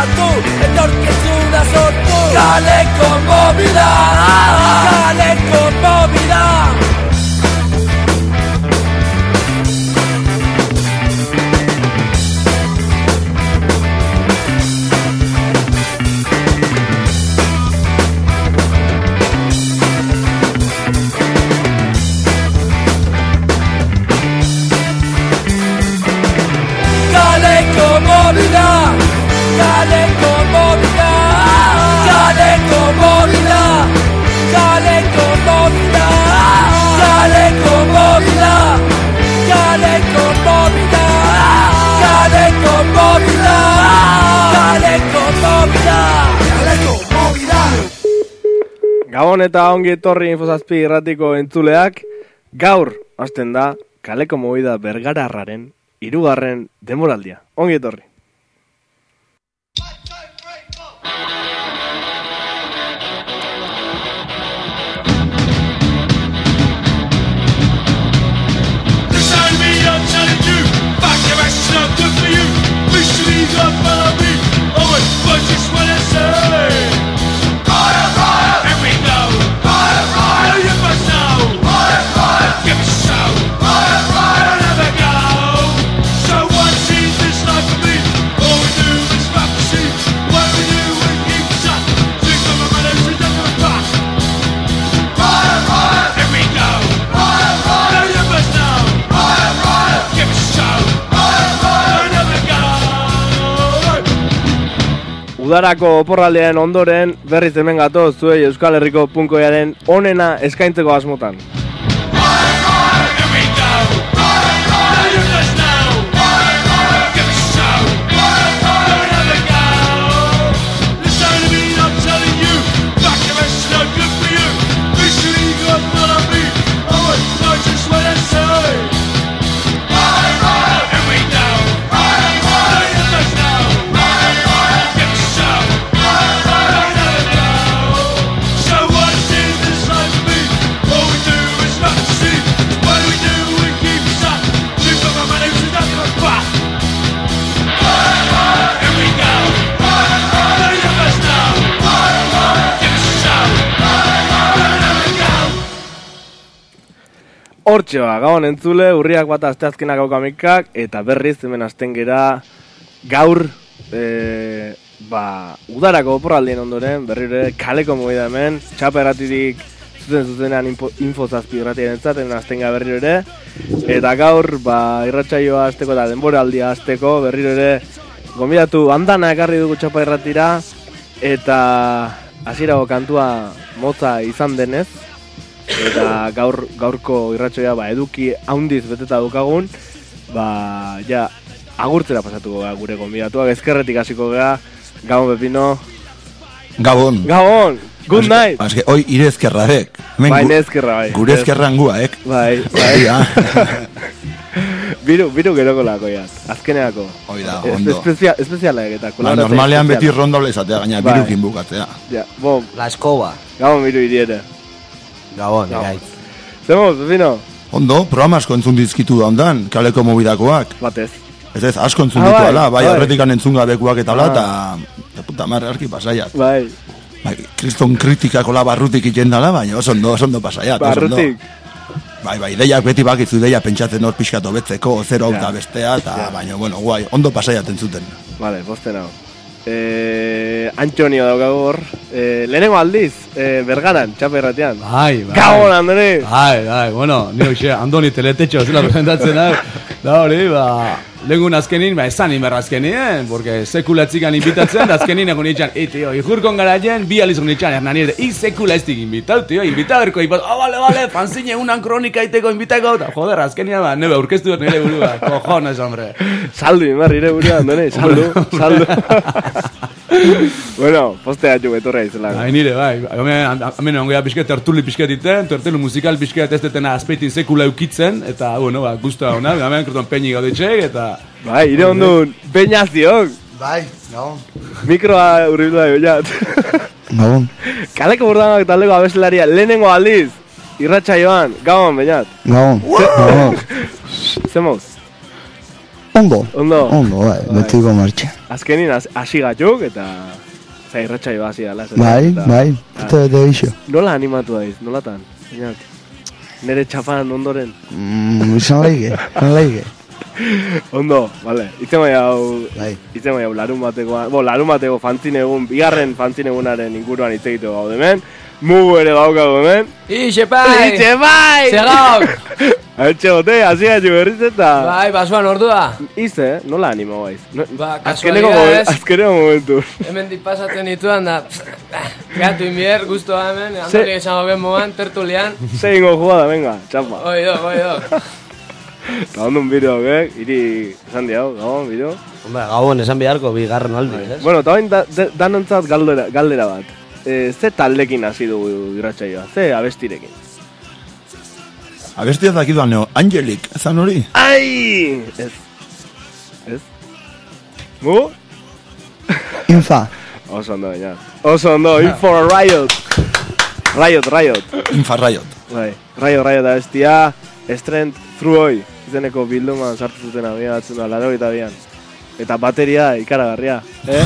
pentsatu, etorkizuna sortu. Kaleko mobila, kaleko mobila. Gabon eta ongi etorri Infozazpi irratiko entzuleak, gaur hasten da Kaleko Movida Bergararraren 3. denboraldia. Ongi etorri. Udarako oporraldean ondoren berriz hemen gatoz zuei Euskal Herriko punkoiaren onena eskaintzeko asmotan. Hortxe ba, gabon entzule, urriak bat asteazkenak aukamikak, eta berriz hemen hasten gera gaur udarako oporraldien ondoren, berrire Kaleko Movida hemen, txapa erratirik zuzenean Infozazpi irratiaren entzaten hasten gara berriro ere, eta gaur irratsaioa hasteko eta denboraldia hasteko berriro ere gonbidatu andana ekarri dugu txapa erratira, eta hasierago kantua motza izan denez, eta gaurko irratsoia eduki haundiz beteta dukagun, ja agurtzera pasatuko gara gure gonbidatuak, ezkerretik hasiko gara. Gabon Pepino. Gabon. Gabon. Good night. Azke, hoi ire ezkerrarek. Bai, nezkerra, bai. Gure ezkerran guaek. Bai. Biru geroko lako ya. Azkeneako. Hoi da, ondo. Espezialak eta kolaborazio. Normalean beti rondoble izatea, gaina birukin bukatzea. Ja, bom. La escoba. Gabon biru iriere. Gabon, gaitz. Zemoz, Pepino? Ondo, programa asko entzun dizkitu da ondan, Kaleko Mobidakoak. Batez. Ez, asko entzun ditu ala, bai, horretikan entzun gabekuak eta ala, eta puta marra arki pasaiat. Bai. Kriston kritikako la barrutik iten dala, baina oso ondo pasaiat. Barrutik. Bai, ideiak beti bakizu ideia pentsatzen hor pixkatu betzeko, zero hau da bestea, eta baina, bueno, guai, ondo pasaiat entzuten. Vale, posten hau. Antonio daukagu hor, lehenengo aldiz, Bergaran, txapa irratean. Bai. Gabon, Andoni! Bai, bueno, nire xe, Andoni teletetxo zela presentatzen hau. Da hori, lehengun azkenin, esan inberra azkenien, porque sekulatzikan invitatzen, da azkenin egon itxan, tio, ijurkon garaien, bi alizon itxan, Hernani ere, sekula ez dik invitau, tio, invitau erko, vale, fanzine, unan kronika iteko invitako, eta joder, azkenian, nebe, aurkeztu nire burua, cojones, hombre. Saldu, inbar, nire burua, Andoni, saldu. Bueno, postea jo betorra izela. Bai, nire, bai. Hemen ongoia pixket, tertuli pixket iten, tertulu musikal pixket ez detena azpeitin sekula eukitzen, eta, bueno, gustu da hona, hemen kroton peini gaudetxek, eta... Bai, ire ondun, peinaziok. Bai, gabon. Mikroa urribildu da joat. Gabon. Kaleko Burdanak taldeko abeselaria, lehenengo aldiz, irratsaioan, gabon, beinat. Gabon. Zemoz? Ondo, bai, betiko martxa. azkenin hasi gatuk, eta irratsaio hasi dala. Bai, eta deixo. Nola animatu daiz, nolatan? Nere txafan ondoren? Izan leike. Ondo, vale. Itzen bai hau larun bateko fantzine egun, bigarren fantzine egunaren inguruan hitz egiteko gaude hemen. Mugu ere daukagu hemen. Ixepai! Segauk! Haitxe gote, hasi gaitu berriz eta... Bai, basuan ordua. Ize, nola animo baiz? Azkeneko momentu. Hemen dipasatzen dituan da... Gatu inbier, guztua hemen, Andoni esango gen moan, tertulian. Zeingo jugada, venga, txapa. Oidok. Gabondun bideo, iri esan diau, gabon bideo. Gabon esan biharko bigarren aldi, ez? Bueno, eta bain danontzat galdera bat. Ze taldekin hasi dugu irratsaioa? Ze abestirekin? Abestia dakiduan neo, Angelik, ezan hori? Ai! Ez? Mu? Infa. Oso ondo, baina. Oso ondo, in for a riot. Riot. Infa Riot. Bai, Riot abestia, Strength Through Oi. Izeneko bilduman sartu zuten abia batzun da, 82an. Eta bateria ikaragarria,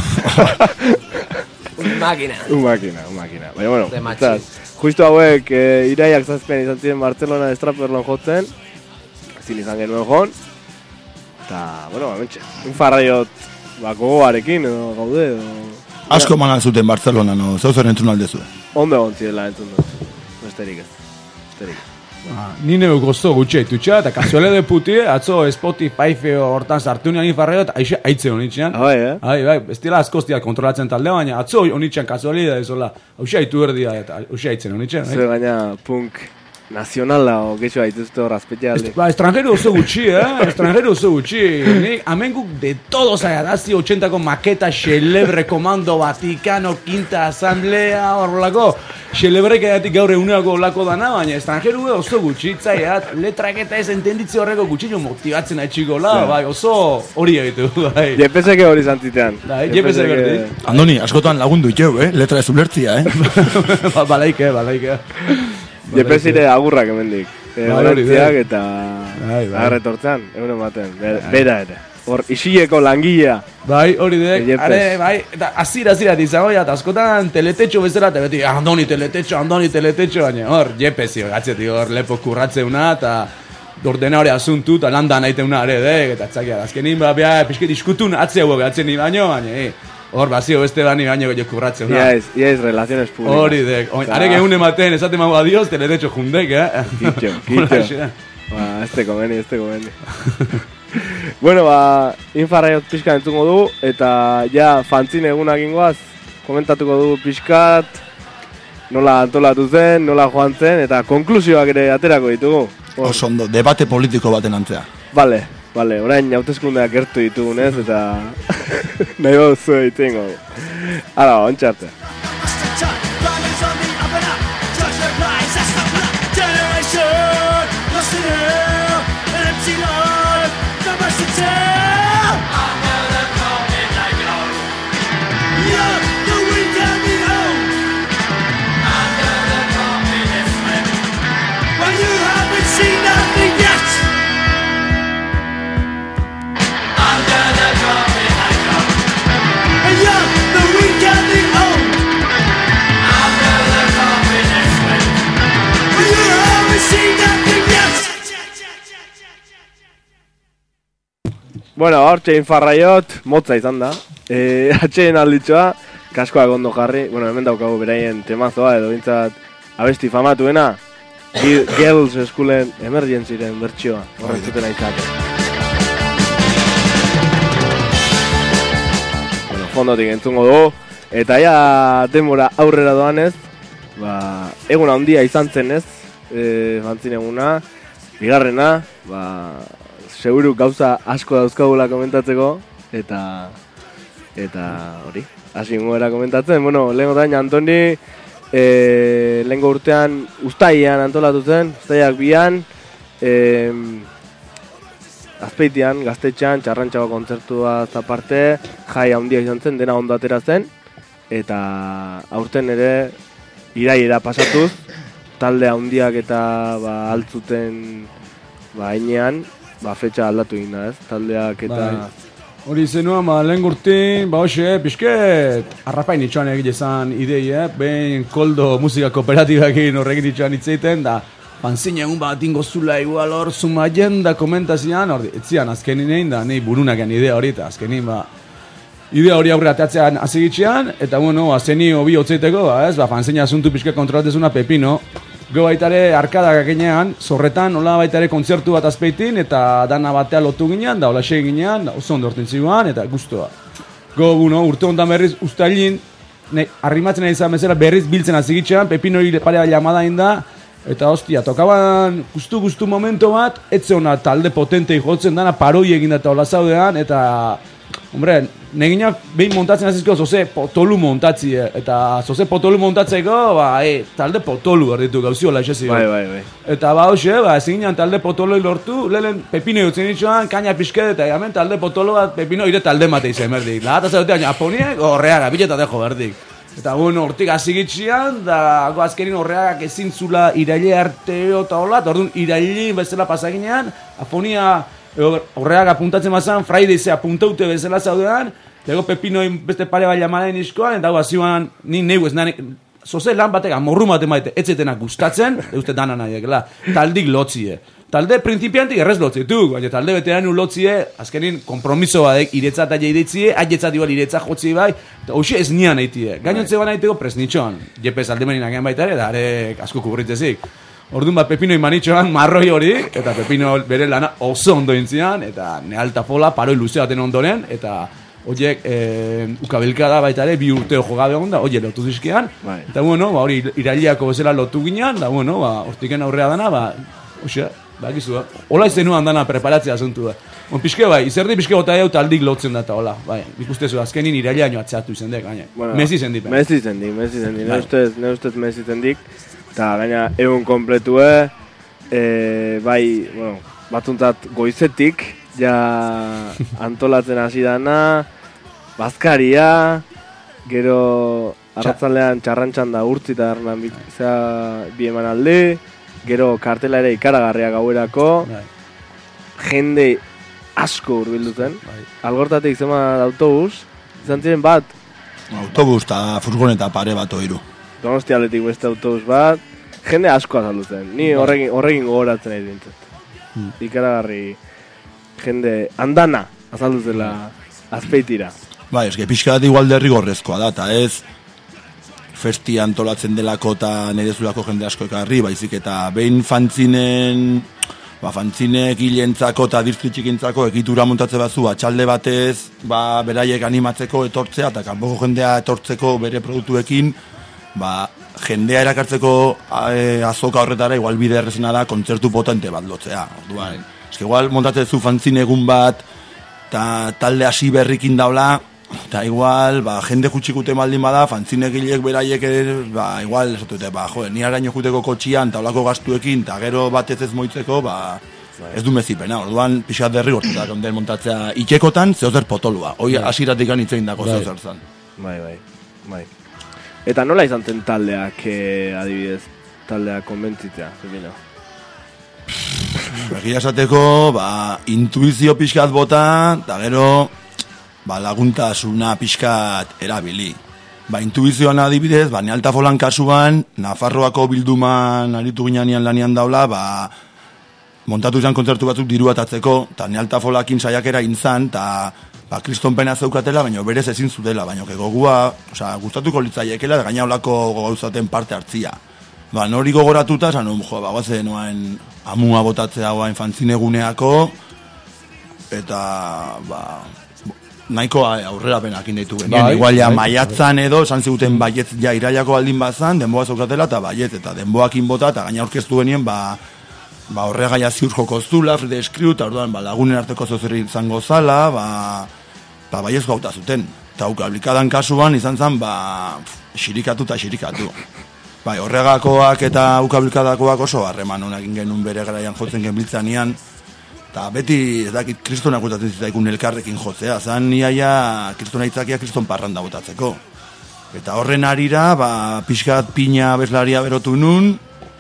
Un máquina. Baina, bueno, justu hauek iraiak zazpian izan ziren Barcelona Straperlon jotzen. Ezin izan genuen joan. Eta, bueno, mentxe. Un farraiot, gogoarekin edo gaude edo... Asko manan zuten Barcelona, no? Zauzer entzun aldezu. Ondo egon zidela entzun dut. Besterik ez. Nine gozto gutxe itutxa, eta kasuale de putie, atzo Spotify hortan sartu nian infarraiot, aitze honitxean. Bai, bestila askostiak kontrolatzen talde, baina atzo honitxean kasuali da ezola, hausia itu erdia eta hausia aitzen honitxean. Zer gaina punk nazionala o gexo haituzte hor azpetia alde. Extranjero oso gutxi, extranjero oso gutxi. Hemen guk de todos agadazi 80ko maketa, Celebre, Komando, Vaticano, Quinta Asamblea, horrelako. Celebrek edatik gaur eguneako lako dana, baina extranjero oso gutxi, itzaiat, letrak eta ez entenditze horreko gutxillo motibatzen haitxiko la, bai, oso hori egitu, bai. Jepeseke hori zantzitean. Bai, jepeseke berdi. Andoni, askotan lagundu itxeu, letra ez ulertzia, Balaike. Jepesire agurrak emendik. Horretziak eta agarretortzean, egunen baten, bera ere. Hor, isileko langilea. Bai, hori dek, bai, eta azira izango, eta askotan teletetxo bezala, eta beti, Andoni teletetxo, baina hor, jepezio, gatzetik hor, lepo kurratzeuna, eta ordena hori asuntu, eta landan aiteuna ere dek, eta txakia, azkenin, pixket diskutun atzea huek, atzeni baino, baina, hor, bazio beste bani baino gehiago kurratzeuna. Iaiz, relaciones públicas. Hori dek, arek egun ematen, esaten mago adios, teletetxo jundek, Kitxo. Ez te komeni. Bueno, Infarraiot pixka entzungo du, eta ja fantzine egunak ingoaz, komentatuko du pixkat, nola antolatu zen, nola joan zen, eta konklusioak ere aterako ditugu. Oso ondo, debate politiko baten antzea. Vale, orain hauteskundeak gertu ditugunez, eta nahi baduzu egiten gogu. Hala, ontxarte. Bueno, hortxe Infarraiot, motza izan da. Atxeen alditxoa, kaskoak ondo jarri. Bueno, hemen daukagu beraien temazoa edo bintzat abesti famatuena. Girls Schoolen Emergencyren bertxioa, horretzuten aitzak. Bueno, fondotik entzungo dugu. Eta ja denbora aurrera doanez, egun handia izan zen ez, fantzin eguna, bigarrena, seguru gauza asko dauzkagula komentatzeko, eta hori, hasi ingoera komentatzen. Bueno, lehenko dain Antoni, lehenko urtean Uztaian antolatu zen, Uztaiak bian, Azpeitian, Gaztetxean, Txarrantxako kontzertua aparte, jai handia izan zen, dena ondo atera zen, eta aurten ere iraiera pasatuz, talde handiak eta altzuten hainean, fetxa aldatu egin da, ez? Taldeak eta Hori zenua, lehen gurtin, hoxe, pixket, arrapain itxoan egitezan idei, behin koldo musika kooperatibakin horrekin itxoan itzeiten, da, fanzine egun bat ingozula igual hor, zuma jenda komentazian, hor, etzian azkenin egin da, nahi burunakean idea hori, eta azkenin, idea hori aurre ateatzean azigitxean, eta bueno, azeni hobi hotzeiteko, fanzine asuntu pixket kontrolatezuna Pepino, go baitare arkadak akenean, zorretan, hola baitare kontzertu bat azpeitin, eta dana batea lotu ginean, da hola segi ginean, da oso ondo horten ziguan, eta guztua. Go, urte hontan berriz, ustailin, arrimatzen nahi izan bezala berriz biltzen azigitxean, Pepino hori parea llamada inda, eta hostia, tokaban guztu momento bat, etze hona talde potentei jotzen dana, paroi egin da eta hola zaudean, eta, hombre, negina behin montatzen azizko zoze potolu montatzie, eta zoze potolu montatzeko, talde potolu erditu gauzi hola esezi. Bai. Eta hoxe, ezin ginen talde potoloi lortu, lehen Pepino jutzen ditxoan, kaina pixket, eta hemen talde potolo bat Pepino ire talde mate izan berdik. Lagata zautean, Japoniek horreaga, bileta dejo berdik. Eta bueno, hortik azigitxian, da azkenin horreagak ezin zula iraile arteo eta hola, eta orduan irailin bezala pasaginean, Japonia horreak apuntatzen bazan, Fridaysea apuntaute bezala zaudean, eta Pepinoin beste pare bai llamadain iskoan, eta azioan, ni neu ez zoze lan batek amorru maten baite, etzetenak gustatzen, uste dana nahiekela, taldik lotzie. Talde principiantik errez lotzie, baina talde veteranu lotzie, azkenin kompromiso badek iretzat aia idetzie, aietzat igual iretzat jotzi bai, eta hoxe ez nian eitie. Gainontze ban aiteko presnitxoan, jepez aldemanin agean baitare, da arek asko kubritzezik. Orduan Pepino imanitxoan marroi hori, eta Pepino bere lana oso ondo intzian, eta nealta fola paroi luze baten ondoren, eta horiek ukabilka da baita ere, 2 urteo jogabe egon da, horiek lotu dizkean, eta bueno, hori irailiako bezala lotu ginean, da bueno, hortiken aurrea dana, hoxe, gizu, hola izenuan dana preparatzea asuntu da. Pixke bai, izerdi pixke gota edo taldik lotzen da eta hola, bai, ikustezu, azkenin irailaino atzeatu izendek, gaina. Messi zendik. Messi zendik, ne ustez Messi zendik, eta gaina egun kompletue, bai, bueno, batzuntzat goizetik, ja antolatzen hasi dana, bazkaria, gero arratzalean txarrantxan da urtzi eta ernan bi eman alde, gero kartela ere ikaragarriak gauerako, jende asko hurbilduzen, algortatik zema autobus, izan ziren bat. Autobus eta furgoneta pare bat oiru. Donostialetik beste autobus bat, jende asko azalduzen, ni horrekin gogoratzen nahi dintzat. Ikaragarri jende andana azalduzela azpeitira. Bai, eske pixka bat igual derrigorrezkoa da, eta ez festi antolatzen delako eta nerezulako jende asko ekarri, baizik eta behin fantzinen, fantzinek hilentzako eta distriktikintzako egitura montatze bazu, txalde batez, beraiek animatzeko etortzea, eta kanpoko jendea etortzeko bere produktuekin, jendea erakartzeko azoka horretara, igual bide errezena da, kontzertu potente bat lotzea. Orduan, eske igual montatzezu fantzine egun bat, eta talde hasi berrikin daula, eta igual, jende jutxikute maldin bada, fantzinegilek beraiek igual, esatute, ni araño juteko kotxian, eta olako gastuekin, eta gero batez ez moitzeko, ez du mezipena. Orduan, pixat derrigortuta konden montatzea itxekotan, zehozer potolua. Hoi asiratik anitzein dako zehozer zan. Bai. Eta nola izan zen taldeak, adibidez, taldeak konbentzitzea, zekina? Egia esateko, intuizio pixkat bota, eta gero, laguntasuna pixkat erabili. Intuizioan adibidez, Nealta Folan kasuan, Nafarroako bilduman aritu ginean lanian daula, montatu izan kontzertu batzuk diru atatzeko, eta Nealta Folakin saiakera intzan, eta kriston pena zeukatela, baina berez ezin zutela, baina gogua, gustatuko litzaiekela, gaina olako gauzaten parte hartzia. Nori gogoratuta, guazen noain amua botatzea guain fantzineguneako, eta, nahiko aurrera penak indaitu genien. Igual ja maiatzan edo, esan ziguten baietz ja irailako baldin bazan, denboa zaukatela eta baietz, eta denboakin bota, eta gaina aurkeztu genien, horrega ja ziur jokoztula, Fride Eskriu, eta orduan lagunen arteko zozerri izango zala, baietz gauta zuten. Eta ukablikadan kasuan izan zen, xirikatu eta xirikatu. Horregakoak eta ukablikadakoak oso harreman honakin genuen bere garaian jotzen genbiltzanean, eta beti, ez dakit, kristonak botatzen zitaikun elkarrekin jotzea, zan iaia kristona itzakia kriston parranda botatzeko. Eta horren arira, pixkat pina bezlaria berotu nun,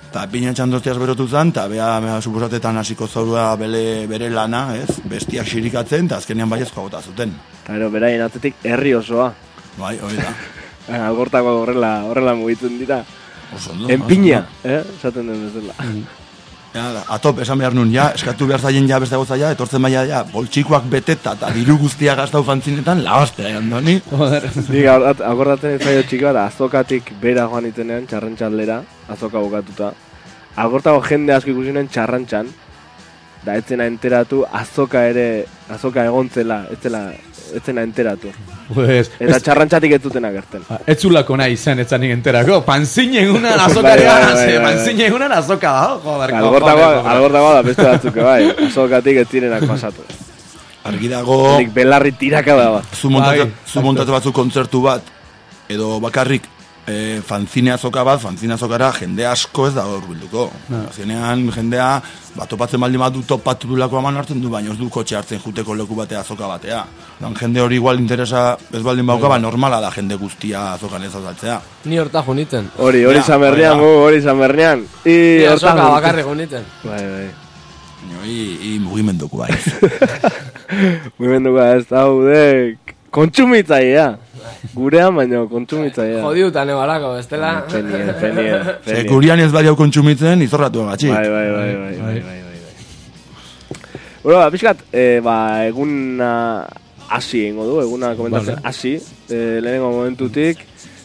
eta pina txandostiaz berotu zen, eta bea suposatetan hasiko zaurua bere lana, ez? Bestiak xirikatzen, eta azkenean baiezkoa gota zuten. Eta gero, beraien atzetik herri osoa. Bai, hori da. Algortako horrela mugitzen dira. Oso ondo. Enpiña, esaten den bezala. Ja, atop, esan behar nun, ja, eskatu behar zaien ja beste gauza ja, etortzen baina ja, boltsikoak beteta eta diru guztia gaztau fantzinetan, labastea, Andoni. Nik akordatzen ez zaio txiki bat, azokatik bera joan itenean, txarrantxaldera, azoka bukatuta. Algortako jende asko ikusi nuen txarrantxan, da etzena enteratu, azoka egontzela, etzena enteratu. Pues, Eta txarrantxatik ez zuten agertzen. Etzulako nahi zen, etzanik enterako. Panzin egunan azokarea, panzin egunan azoka da, joder. Algortagoa da beste batzuk, bai. Azokatik ez zirenak pasatu. Argi dago, Nik belarri tiraka da bat. zu montatu batzuk kontzertu bat, edo bakarrik fanzine azokara jende asko ez da hor bilduko. Azkenean jendea, topatzen baldin bat du topatu dulako aman hartzen du, baina ez du kotxe hartzen juteko leku batea azoka batea. Jende hori igual interesa ez baldin bauka, normala da jende guztia azokan ez azatzea. Ni horta junitzen. Hori San Bernean. Ni azoka bakarri junitzen. Bai. Mugimenduko bai. Mugimenduko ez daude kontsumitzailea. Gurean baino kontsumitzailea. Jodiutan ebalako, bestela. Penie. Gurian ez badiau kontsumitzen, izorratu egatxik. Bai. Bueno, pixkat, eguna hasi ingo du, eguna komentatzen hasi, lehenengo momentutik,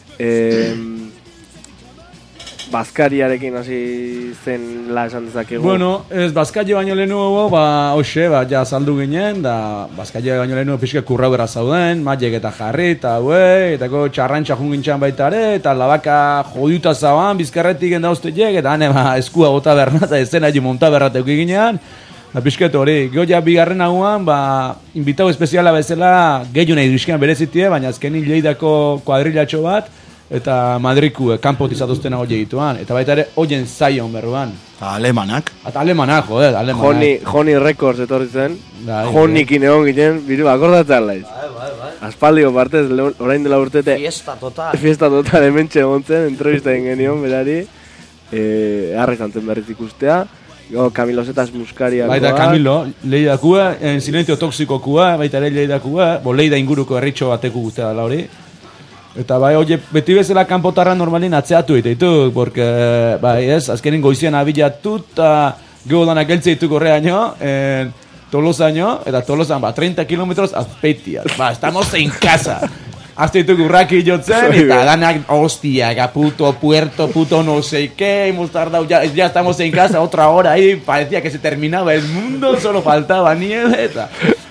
Baskariarekin hasi zen la esan dezakegu. Bueno, ez Baskaria baino lehenugo, hoxe, ja saldu ginen, da Baskaria baino lehenugo pixka kurrau gara zauden, maiek eta jarri, eta etako txarrantxa jungintxan baita ere, eta labaka jodiuta zauan, bizkarretik endauzteiek, eta hane eskua gota berna, eta ez zen hagi monta berrateuk ginean, da pixket hori, goia bigarren hauan, invitau espeziala bezala, gehiu nahi dizkian berezitie, baina azkenin Lleidako kuadrilatxo bat, eta Madriku kanpot izatuzten hau egituan, eta baita ere hoien zaion berruan. Alemanak. Eta alemanak, joder, alemanak. Joni Records etorri zen, Jonikin egon ginen, biru, akordatzen laiz. Bai. Aspaldiko partez, orain dela urtete. Fiesta total. Hemen txegon zen, entrevista genion, berari, arre zantzen berriz ikustea. Camilo Zetas muskariakoa. Baita Camilo, Lleidakua, en silencio toxikokua, baita ere Lleidakua, Lleida inguruko herritxo bateku guztia dela hori. Eta oie, beti bezala kanpotarra normalin atzeatu ditu, porque, azkenin goizian abilatu, eta geodanak geltze ditu korreaino, Tolosaino, eta Tolosan, 30 kilometros azpeitia. Estamos en casa. Azte ditu urraki jotzen, eta danak, hostia, puto puerto, puto no sé qué, hemos tardado, ya estamos en casa, otra hora ahí, parecía que se terminaba el mundo, solo faltaba nieve, eta...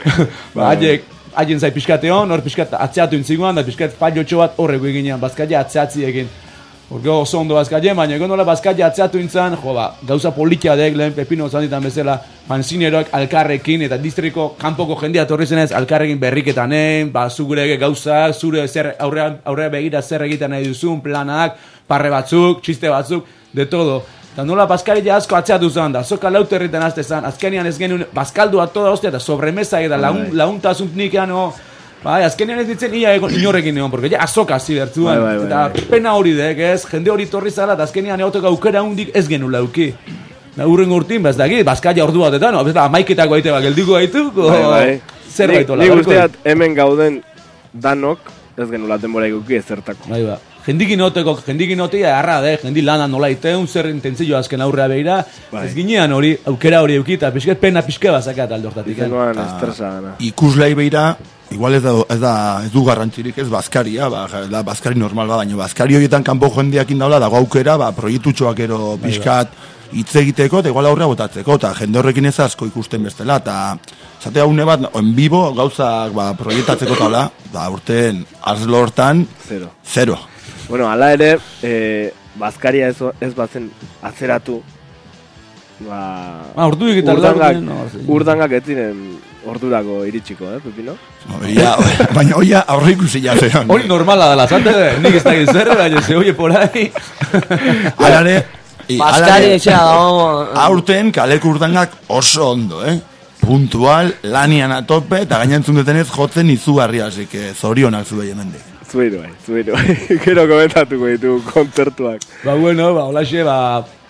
Haien zai pixkateon, hor pixkat atzeatu intziguan, da pixkat faliotxo bat horreko eginean, Baskaria atzeatzi egin. Horgo oso ondo Baskaria, baina egon nola Baskaria atzeatu intzan, gauza politia dek lehen pepino zanditan bezala, fanzineroak alkarrekin, eta distriko kanpoko jendia torri zenez, alkarrekin berriketanen, zugurege gauzak, zure aurrea begira zer egiten nahi duzun, planak, parre batzuk, txiste batzuk, de todo. Eta nola Baskaria asko atzeatu zen, da soka lauterriten azte zen, azkenean ez genuen Baskaldua toda hostia, eta sobremesa eta launtasun nikean, azkenean ez ditzen ia inorrekin egon, porque ja azoka zibertzuan, eta pena hori dek, ez, jende hori torri zala, eta azkenean egotek aukera hundik ez genu lauki. Urrengo urtin, bezdaki, Baskaria ordu batetan, amaiketako aite geldiko gaituko, zer baitola. Nik usteat hemen gauden danok, ez genula denbora ikuki ezertako. Jendikin notea harra da, jendi lana nola iteun, zer intentzio azken aurrea behira, ez ginean hori, aukera hori eukita, pixket pena pixke bazakat aldortatik. Izenuan estresa gana. Ikuslai behira, igual ez du garrantzirik ez Baskaria, da Baskari normal baina Baskari horietan kanpo jendeakin daula, dago aukera, proiektutxoak ero pixkat hitz egiteko, eta igual aurrea botatzeko, eta jende horrekin ez asko ikusten bestela, eta zatea une bat, en bibo, gauzak proiektatzeko taula, urten arzlo hortan, zero. Bueno, ala ere, Baskaria ez bazen atzeratu, urdangak ez ziren ordurako iritsiko, Pepino? Baina hoia aurre ikusi jasean. Hori normala dela, zante, nik ez da gizerre, baina se oie por ahí. Alare, Baskaria etxea dago. Aurten kaleko urdangak oso ondo, puntual, lanian atope, eta gainantzun detenez jotzen izugarria, así que zorionak zubei hemendik. Zuiru bai. Gero komentatuko ditu kontzertuak. Holaxe,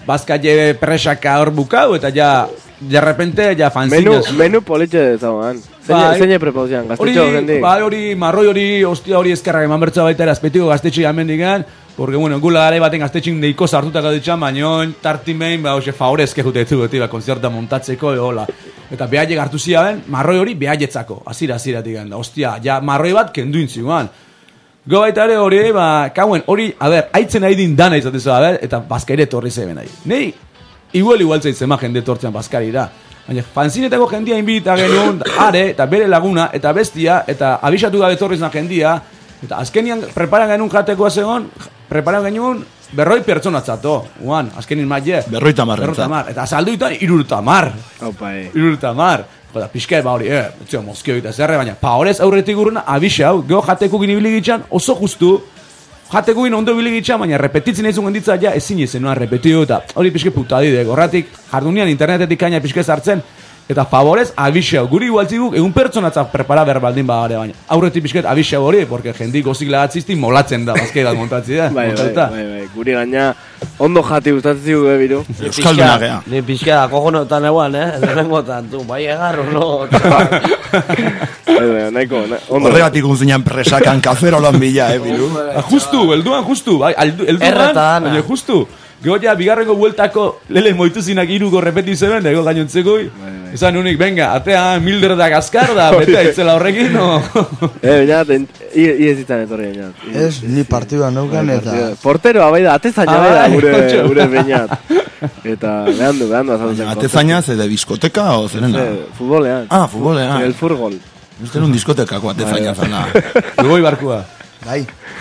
bazkaile presaka hor bukau, eta ja, de repente, ja fanzinaz. Menu politxe zauan. Zeine prepauzian, gaztetxo gendik? Hori, marroi hori, ostia hori eskerrak eman bertza baita erazpetiko gaztetxe amendikan, porque, bueno, gula gare baten gaztetxin deiko sartutako ditxan, baino, tartimein, favorezke jute ditu beti, konzerta montatzeko, hola. Eta behaiek hartu ziren, marroi hori behaietzako, aziratik da, ostia, ja, marroi bat kenduin ziguan. Go baita ere hori, kauen, hori, haitzen nahi din dana izatezu, eta bazkaire torri zeben nahi. Nei, igual zaitzen ma jende tortzean bazkarira. Baina, fanzinetako jendia inbita genuen, are, eta bere laguna, eta bestia, eta abisatu gabe torrizan jendia, eta azkenian preparan genuen jatekoa zegoen, preparan genuen 100 pertsonatzato, guan, azkenin maile. 50 eta salduitan 30. Opa, 30. Eta pixka ba hori, etzio mozkio eta zerre, baina horrez aurretik urruna, abisau, geho jatekukin ibiligitxan, oso justu, jatekukin ondo ibiligitxan, baina repetitzen ezun genditza ja, ezin ezen noan repetiu, eta hori pixke putadide, horratik jardunian internetetik kaina pixke zartzen, eta favorez abisau, guri igualtziguk, egun pertsonatzak prepara berbaldin bagare, baina aurretik pixket abisau hori, porque jendik gozik lagatzizti molatzen da, bazkei bat montatzi da. Bai, guri gaina, ondo jati gustatzen zigu biru. Euskalduna gea. Ni pixka da, kojonotan eguan, Lehenengotan, tu, bai egarro, no? Nahiko, ondo. Horregatik unzinean presakan kafero lan bila, biru. Justu, elduan justu, bai, elduan, baina justu. Gero ja, bigarrengo bueltako lele moituzinak 3 repetizioen, da ego gainontzekoi. Esan unik, venga, atea milderdak azkar da, beta etzela horrekin, no? Binat, iezitzen etorri binat. Ez, ni partidua neukan eta... Portero, abaida, atezaina beda gure binat. Eta behandu azaltzen. Atezaina, de diskoteka o zerena? Futbolean. Futbolean. El furgol. Uste un diskotekako atezaina zana. Goi barkua. Bai.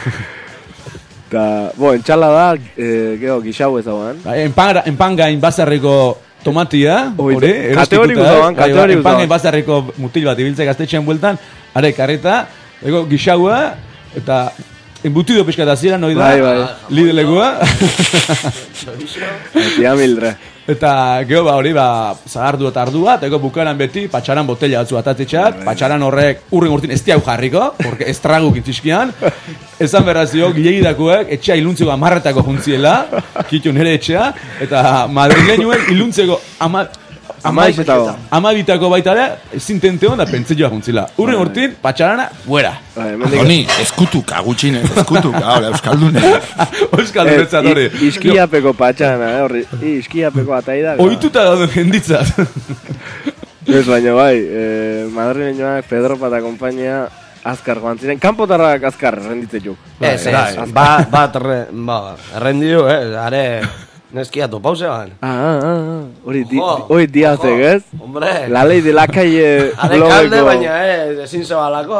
Eta, entxala da, gero gixau ezagoan. Enpangain bazarriko tomatia, hori, kategori guzaban. Enpangain bazarriko mutil bat ibiltze gaztetxean bueltan, are karreta, ego gixaua, eta embutido pixka da ziren, hori da, lidelegoa. Etia mildre. Eta geho hori zahardu eta ardu bat, ego bukaran beti, patxaran botella batzu atatzitxat, patxaran horrek urren urtin ez diau jarriko, porque estraguk intizkian, esan berrazio, gilegidakoek etxea iluntzeko 10 juntziela, kitu nire etxea, eta madrileñuen iluntzeko 12 baita ere, zintente hon da pentseioa juntzila. Urren urtin, patxarana, buera. Honi, eskutuka, gutxinez, eskutuka, euskaldune. Euskaldune hori. Iskiapeko patxarana, horri, iskiapeko ataida. Oituta dauden jenditzat. Ez baina madrileñoak, Pedro Pata kompainia, azkar joan ziren, kanpotarrak azkar renditzetuk. Bat rendidu, are... Neskiatu, pause ban. Hori diazek, ez? Hombre. La ley de la calle... Are kalde baina, ezin zebalako.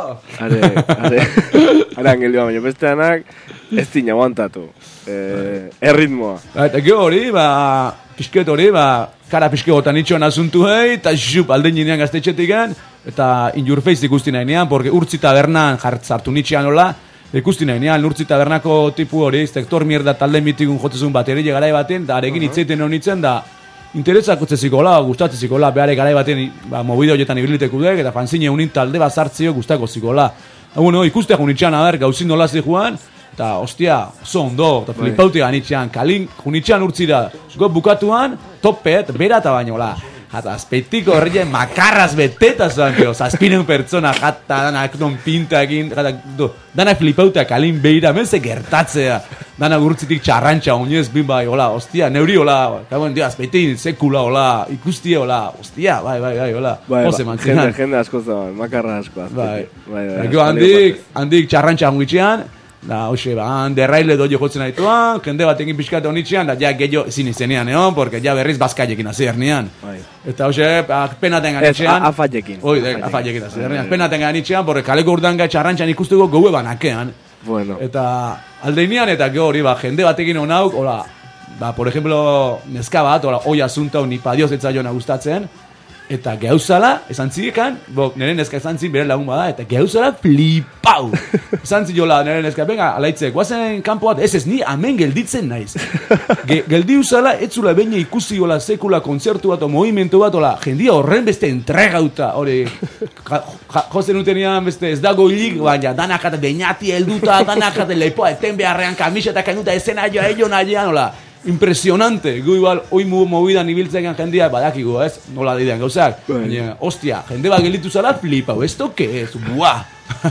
Are angelioa baina, beste anak ez zina aguantatu. Erritmoa. Eta gero hori, pixket hori, kara pixkegotan itxoan asuntu eta xup, aldein ginean gaztetxetik eta in your face ikusti nahi nean, porque urtzi tabernan jartzartu nitxean hola, ikusti nahi nean, urtzi tabernako tipu hori, sektor mierda talde mitikun jotzezun bateri garai baten, da arekin itzeiten honitzen, da interesako zezikola, gustatzezikola, behare garai baten mobide horietan ibiliteko dek, eta fanzine unin talde bazartzio gustako zikola. Bueno, ikustea junitxan, gauzin nola joan, eta ostia, oso ondo, eta flipauti ganitxean, kalin junitxan urtzira, go bukatuan, topet, bera eta bainola. Eta azpeitiko horreien makarraz beteta zoan, zazpinen pertsona jata, danak non pintakin, danak flipauteak alin behira, menze gertatzea, danak urtzitik txarrantxa, oinez bin bai, hola, ostia, neuri hola, kagoen, azpeitin, sekula, hola, ikustie, hola, ostia, bai, hola, pose mantzinan. Jende asko zoan, makarra asko, azpeitin. Handik txarrantxa hongitxean, da, hoxe, derraile doi jotzen adituan, jende bat egin pixkate honitxean, da, ja, gehiago ezin izenean, porque ja berriz bazkaiekin aziernean. Eta, hoxe, penaten ganitxean. Afaiekin. Afaiekin aziernean. Penaten ganitxean, porque kaleko urdangai txarrantxan ikustuko goue banakean. Bueno. Eta, aldeinean, eta gero hori, jende batekin honauk, hola, por ejemplo, neska bat, hola, oi asunta, nipa dios etzaiona gustatzen, eta gehauzala, esan zidekan, nire neska esan zin, bere lagun bada, eta gehauzala flipau. Esan ziola, nire neska, venga, alaitzek, guazen kanpo bat, ez ni amen gelditzen naiz. Geldi uzala, etzula baina ikusi hola sekula kontzertu bat, o movimentu bat, hola, jendia horren beste entregauta, hori, jozen utenian beste ez dago hilik, baina danakate beinati helduta, danakate leipoa eten beharrean kamiseta kainuta esena joa ello nahian, hola, impresionante. Gu igual, oi movidan ibiltzen jendia, badakigu, ez? Nola didean gauzak. Baina, hostia, jende bat gelitu zala flipa, esto que es? Buah!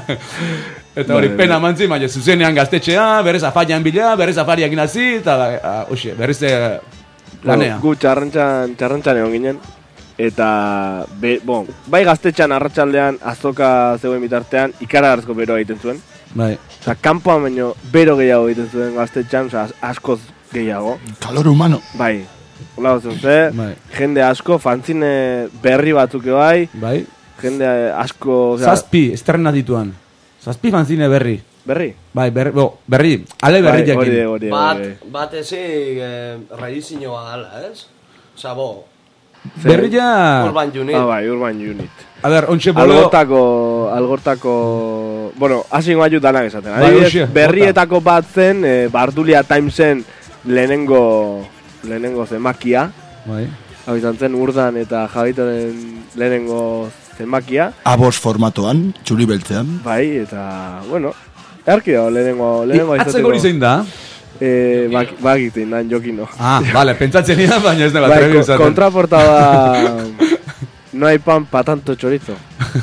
Eta hori pena mantzi, baina zuzenean gaztetxea, berrez afarian bila, berrez afariak inazi, eta, berrez lanea. Gu txarrantxan egon ginen, eta, bai gaztetxean arratsaldean azoka zegoen bitartean, ikaragarrizko beroa egiten zuen. Bai. Osa, kanpoan baino bero gehiago egiten zuen gaztetxean, osa, askoz gehiago. Calor humano. Bai, hola gozen ze, jende asko, fanzine berri batzuk bai, jende asko... Zazpi, esterna dituan. Zazpi fanzine berri. Berri? Bai, berri, ale berri jakin. Hori. Bat ezi reizinoa gala, ez? Osa, berria... Urban Unit. Bai, Urban Unit. A ber, ontxe bolo... Algortako... Bueno, hasi goa danak esaten. Adibidez, berrietako bat zen, Bardulia Timesen lehenengo zenbakia. Bai. Hau izan zen, Urdan eta Jabitoren lehenengo zenbakia. Abos formatoan, txuri beltzean. Bai, eta, bueno, erki dago lehenengo izateko. Atzeko hori zein da? Bakiten, nahin jokino. Vale, pentsatzen idan, baina ez da bat. Bai, kontraportada... No hay pan pa tanto chorizo.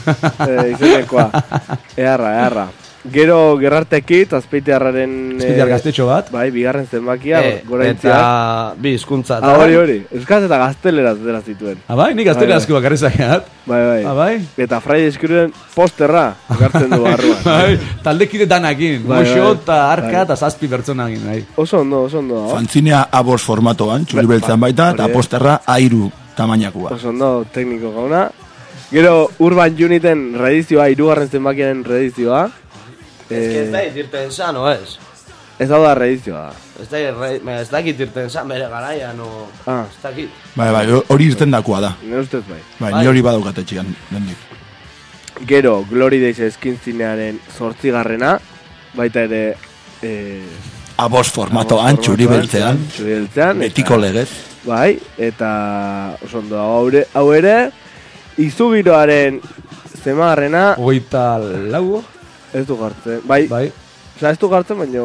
Izenekoa. Eharra. Gero Gerrartekit, Azpeitiarraren... Azpeitiar gaztetxo bat. Bai, bigarren zenbakia, goraintziak. Eta bi hizkuntza. Hori. Euskaz eta gazteleraz dela zituen. Bai, nik gaztelerazko bakarrezakeat. Bai. Eta Friday Eskuren posterra gartzen du barruan. Bai, taldekide danakin. Moxo eta arka eta zazpi pertsonakin. Oso ondo. Fanzinea abos formatoan, txuri beltzean baita, eta posterra airu tamainakua. Oso ondo, tekniko gauna. Gero Urban Uniten redizioa, hirugarren zenbakiaren redizioa. Ez da itirten zan, o ez? Ez hau da redizioa. Ez dakit irten zan bere garaian, o... Ez dakit. Bai, hori irten dakoa da. Nire ustez bai. Bai, ni hori badaukat etxian, dendik. Gero, Glory Days eskintzinearen 8. Baita ere... Abos formatoan, txuri beltzean. Betiko legez. Bai, eta oso ondo hau ere, Izugiroaren zemagarrena... 24. Ez du gartzen, bai. Osa, ez du gartzen, baina...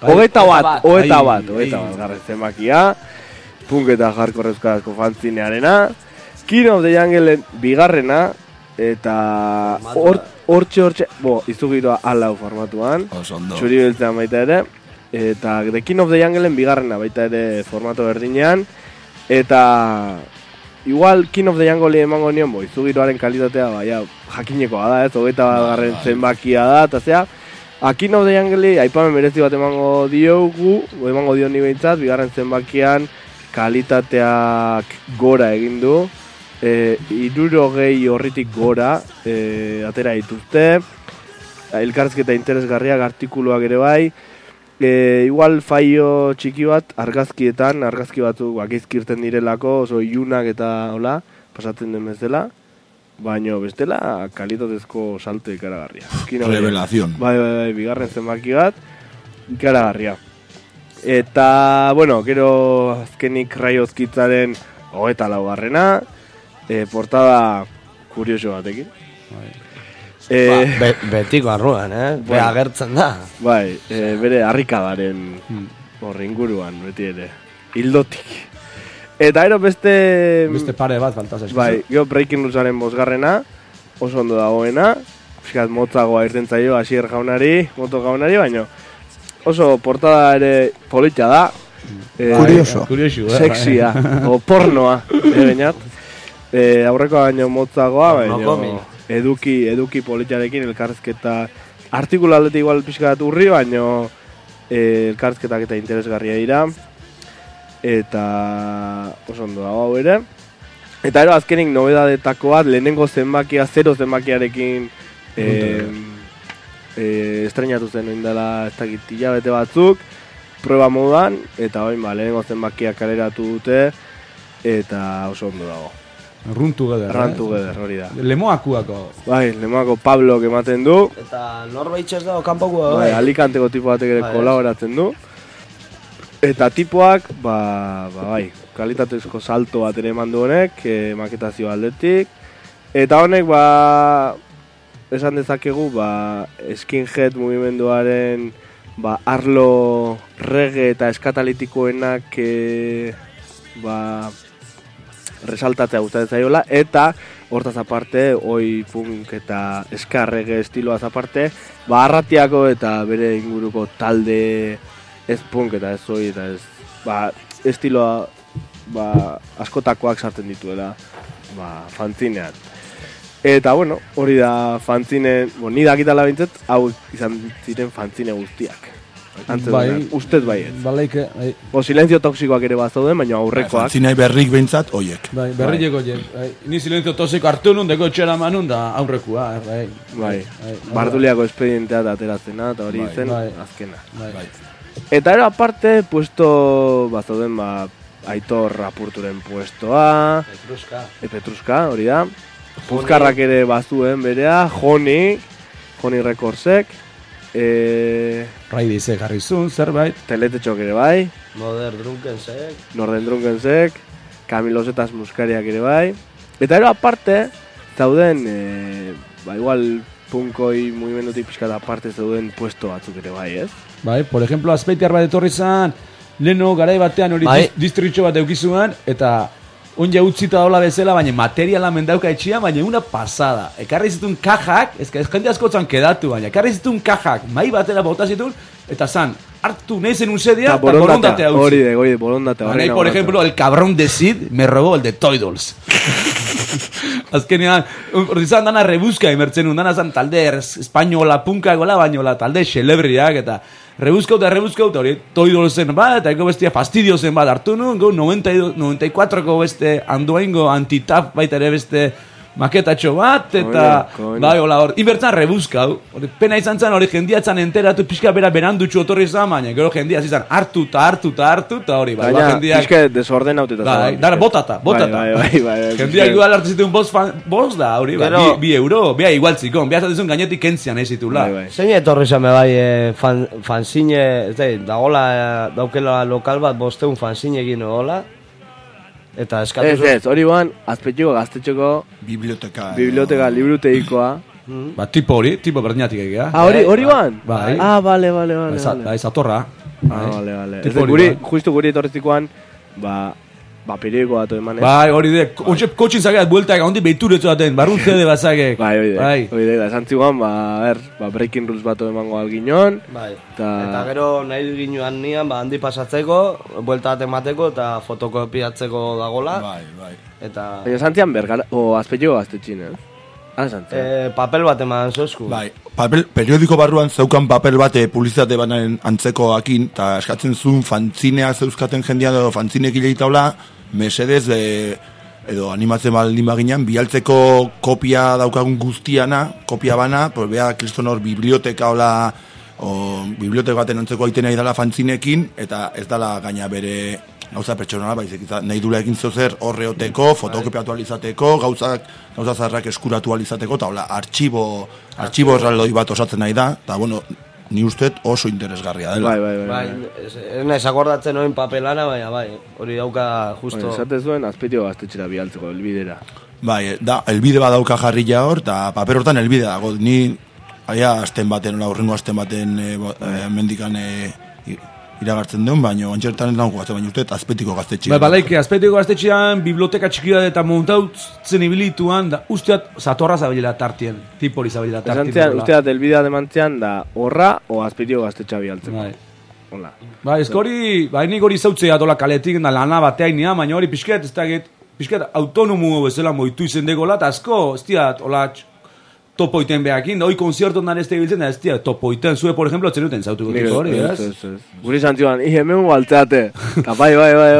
21 garren zenbakia. Punk eta hardcore euskarazko fanzinearena. King of the Jungleen bigarrena. Eta... Hortxe... Izugiroa alau formatuan. Txuri beltzean baita ere. Eta The King of the Jungleen bigarrena baita ere formato berdinean. Eta... Igual King of the Jungle emango nion, Izugiroaren kalitatea, jakinekoa da, ez, 21 zenbakia da, eta zea, King of the Jungle aipamen merezi bat emango dio ni behintzat, bigarren zenbakian kalitateak gora egin du, 60 horritik gora atera dituzte, elkarrizketa interesgarriak artikuluak ere bai, igual faio txiki bat, argazki batzuk izkirten direlako, oso ilunak eta hola, pasatzen den bezala, baina bestela kalitatezko salte ikaragarria. Revelación. Bai, bigarren zenbaki bat, ikaragarria. Eta, bueno, gero azkenik Raiozkitzaren 24. Portada kurioso batekin. Betiko arruan, Bea agertzen da. Bai, bere harrikadaren inguruan, beti ere. Hildotik. Eta ero beste pare bat faltaz eskuzu. Bai, gero Breaking Newsaren 5. Oso ondo dagoena. Fiskat motzagoa irten zaio, Asier jaunari, moto jaunari, baino. Oso portada ere politxa da. Curioso. Sexia, o pornoa, bainat. Aurrekoa baino motzagoa, baino. Eduki politxarekin elkarrezketa artikula aldetik igual pixkat urri, baino elkarrezketak eta interesgarria dira. Eta oso ondo dago hau ere. Eta ero azkenik nobedadetako bat, lehenengo zenbakia, 0 zenbakiarekin estrenatu zen oindela ez dakit hilabete batzuk, proba moduan, eta lehenengo zenbakia kaleratu dute, eta oso ondo dago. Run Together, hori da. Lemoakuako. Bai, Lemoako Pablo ematen du. Eta norbaitxez dago kanpokoa. Bai, Alicanteko tipo batek ere kolaboratzen du. Eta tipoak, bai, kalitatezko salto bat ere eman du honek, maketazio aldetik. Eta honek, esan dezakegu, skinhead mugimenduaren arlo reggae eta eskatalitikoenak resaltatzea gustatzen zaiola, eta hortaz aparte, oi punk eta ska reggae estiloaz aparte, arratiako eta bere inguruko talde ez punk eta ez oi eta ez estiloa askotakoak sartzen dituela fanzinean. Eta bueno, hori da fanzine, ni dakitala bintzat, hau izan ziren fanzine guztiak. Ustez baiet. Balaike, Silenzio toksikoak ere bazauden, baina aurrekoak. Fanzinai berrik behintzat, oiek. Berriek oiek. Ni silenzio toksiko hartu nun, deko etxera manun da aurrekua. Barduliako espedientea da ateratzena, eta hori zen azkena. Eta ero aparte, puesto bazauden, Aitor Apurturen puestoa. Petruska, hori da. Puzkarrak ere bazuen berea, Joni Rekordsek, Raidizek jarrizun, zerbait. Teletetxok ere bai. Norden Drunkensek, Kamilosetas Muskariak ere bai. Eta ero aparte, zauden, igual punkoi mugimendutik pixkat aparte zauden puesto batzuk ere bai, ez? Bai, por ejemplo, Azpeitiar bat etorri zan, leno garai batean hori distritxo bat eukizuan, eta onja utzita dola bezala, baina materiala mendauka etxia, baina una pasada. Ekarri zitun kajak, jende askotzan kedatu, baina ekarri zitun kajak, mai batera bota zitun, eta zan, hartu nahi zen unzedia, eta borondatea utzi. Hori de, borondatea. Nahi, por ejemplo, el cabrón de Sid me robó el de Toy Dolls. Azkenean, hori zan dana rebuzka emertzen un, dana zan talde espainola, punka gola, bainola, talde xelebriak, eta rebuzkauta, hori Toy Dollsen bat, eta eko bestia fastidiozen bat hartu nun, 94ko beste anduaingo antitap baita ere beste maketatxo bat, eta bai, hola hor, inbertzan rebuzkau, pena izan zen, hori jendiatzan enteratu, pixka bera berandutxu otorri zan, baina gero jendia zizan hartu, eta hori, bai, jendiak... Pixka desorden hauteta zan. Dara, botata. Bai. Jendiak igual hartu zituen bost da, hori, bi euro, bia igualtzikon, bia zatezun gainetik kentzian ezitula. Zein etorri zame bai, fanzine, ez da, daukela lokal bat, bosteun fanzine egin hola, eta eskatu zuen. Ez, hori ban, Azpeitiko gaztetxoko biblioteka libruteikoa. Tipo berdinatik egia. Hori ban? Bai. Bale. Ez atorra. Bale. Justu guri etorrizikoan, periodiko bat eman, ez? Bai, hori de, kotxin zakeat bueltak, hondi behituretzu daten, barruntze de bazakek. Bai, hori de, esan ziguan, breaking rules bat emango alginon. Bai, eta gero nahi ginuan nian, handi pasatzeko, buelta bat emateko, eta fotokopiatzeko dagola. Bai. Eta esan zian Azpeitiko gaztetxin, ez? Papel bat eman zozku. Bai, periodiko barruan zeukan papel bate publizitate baten antzekoakin, eta eskatzen zuen fantzineak zeuzkaten jendean edo fantzinek hileitaula, mesedez edo animatzen baldin baginan, bialtzeko kopia daukagun guztiana, kopia bana, bea kriston hor biblioteka biblioteka baten antzeko aiten nahi dela fantzinekin, eta ez dala gaina bere gauza pertsonala, baizik nahi dula egin zozer horreoteko, fotokopiatu alizateko, gauza zarrak eskuratu alizateko, eta hola, artxibo erraldoi bat osatzen nahi da, eta bueno, ni ustez oso interesgarria dela. Bai. Ez akordatzen oin papelana, baina bai, hori dauka justo... Esate zuen, Azpeitiko gaztetxera bialtzeko, elbidera. Bai, elbide bat dauka jarrila hor, eta paper hortan elbide dago, ni azten baten, aurrengo azten baten mendikan iragartzen duen, baina antxertan ez nago gazte, baina uste Azpeitiko gaztetxean. Balaike, Azpeitiko gaztetxean, biblioteka txikia eta montautzen ibilituan, da usteat zatorra zabilela tartien, tipori zabilela tartien. Usteat elbidea demantzean da horra o Azpeitiko gaztetxea bialtzen. Bai. Hola. Bai, eskori, nik hori zautzea dola kaletik, da lana batean nia, baina hori pixket, ez da pixket autonomu bezala moitu izen degola, eta asko, ez diat, hola, topoiten behakin, da hoi konzierton dan ez da ibiltzen, da ez dira, topoiten, zue, por ejemplo, zenuten zautuko tipo hori, ez? Guri zantzuan, hemen balteate, eta bai,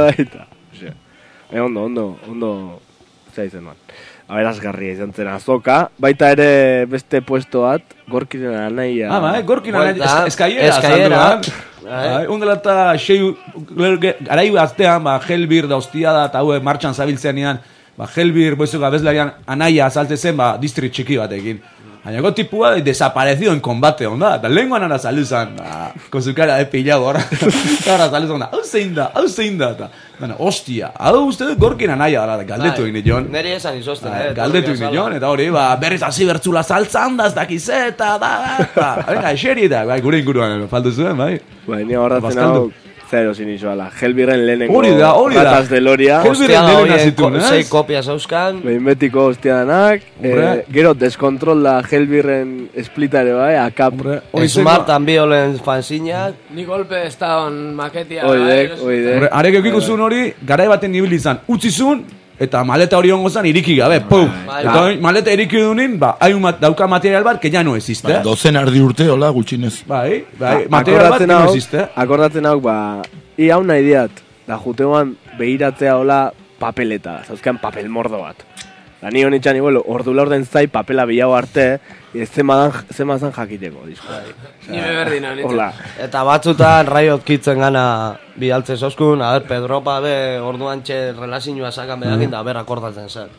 eta ondo, zera izan man. Aberazgarria izan zen azoka, baita ere beste puesto bat, Gorkinen anaia. Bai, Gorkinen anaia, eskaiera. Ondela eta garai aztean, Helbir da hostia da, eta hau martxan zabiltzean idan, Helbir, boizuka, bezlarian anaia azaltze zen, distrit txiki batekin. Baina go tipua desaparecido en combate, onda. Eta lenguan ara saluzan, con su cara de pillado, ahora saluzan, hau zein da, eta, bueno, hostia, hau uste dut gorkina naia dara, galdetu egin nion. Neri esan izosten, Galdetu egin nion, eta hori, berriz hasi bertzula saltzan da, ez dakize, eta venga, eseri da, gure inguruan, faltu zuen, bai. Bai, ni horretzen hau, zero sinizuala. Helbirren lehenengo hori da. Ratas de Loria. Helbirren lehen azitun, ez? 6 kopias euskan. Behin betiko hostiadanak. Gero, deskontrol da Helbirren splitare bai, akap. Smartan biolen fanzinak. Ni golpe ez da on maketia. Oidek. Arek eukikuzun hori, garai baten nibilizan, utzizun, eta maleta hori ongo zan iriki gabe, pum. Eta maleta iriki dunin, dauka material bat, que ya no existe. Dozen ardi urte, hola, gutxinez. Bai, material bat, que no existe. Akordatzen hau, hau nahi diat, da juteoan behiratzea hola papeleta, zauzkean papel mordo bat. Da ni honitxan iguelo, ordu laurden zai papela bilau arte, zemazan jakiteko, disko. Ni berdin hola. Eta batzutan raiot kitzen gana bialtze zoskun, Pedropa orduan txe relazioa sakan bedakin da akordatzen zen.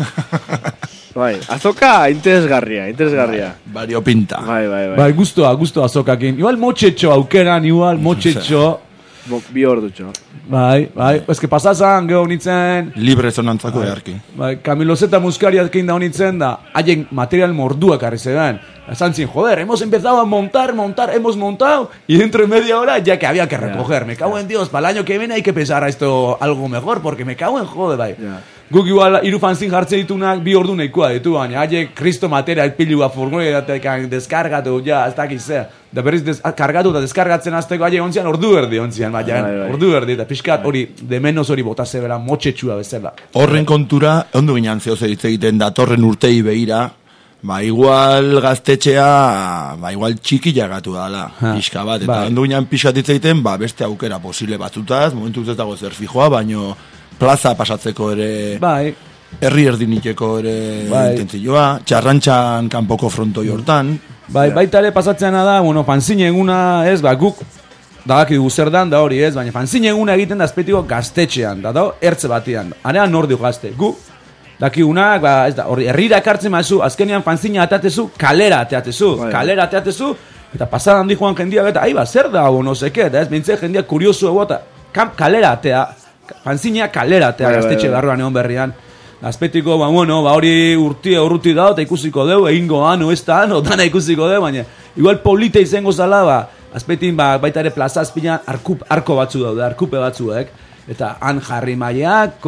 Bai, azoka interesgarria. Bario pinta. Bai, gustoa azokakin. Igual motxetxo aukeran, motxetxo. Bi ordutxo. Bai, ez que pasazan, geho nitzen... Libre zonantzako beharki. Bai, Camiloseta Muskariakin da honitzen da, haien material morduak arri zedan. Esan zin, joder, hemos empezado a montar, hemos montado, y dentro de media hora ya que había que recoger. Me cago en Dios, para el año que viene hay que pensar a esto algo mejor, porque me cago en joder, bai. Guk igual hiru fanzin jartzen ditunak 2 ordu nahikoa ditu, baina haiek kristo material pilua furgonetik deskargatu, ja, ez dakiz zea. Da berriz kargatu eta deskargatzen azteko haiek ontzian ordu erdi ontzian, ordu erdi, eta pixkat hori, de menos hori bota zebera motxetxua bezala. Horren kontura, ondo ginean zeo zer hitz egiten datorren urtei behira, igual gaztetxea, igual txiki jagatu dala, pixka bat, eta ondo ginean pixkat hitz egiten, beste aukera posible batzutaz, momentu ez dago zer fijoa, baino plaza pasatzeko ere, herri erdinikeko ere intentzioa, txarrantxan kanpoko frontoi hortan. Baita ere pasatzeana da, fanzine eguna, ez, guk, dagaki zer dan, da hori ez, baina fanzine eguna egiten da azpetiko gaztetxean, da ertze batian, anean nordio gazte, gu, dakigunak, ez da, hori, herrira kartzen mazu, azkenean fanzina atatezu, kalera ateatezu, eta pasadan di joan jendia, eta, zer da, no seke, eta ez, bintze jendia kuriosu egota, kalera atea, fanzina kalera atea gaztetxe barruan egon berrian. Azpetiko, hori urruti da, eta ikusiko deu, egingo ano, ez da ano, dana ikusiko deu, baina igual polita izango zala, azpetin baita ere plaza azpinan arko batzu daude, arkupe batzuek, eta han jarri maiak,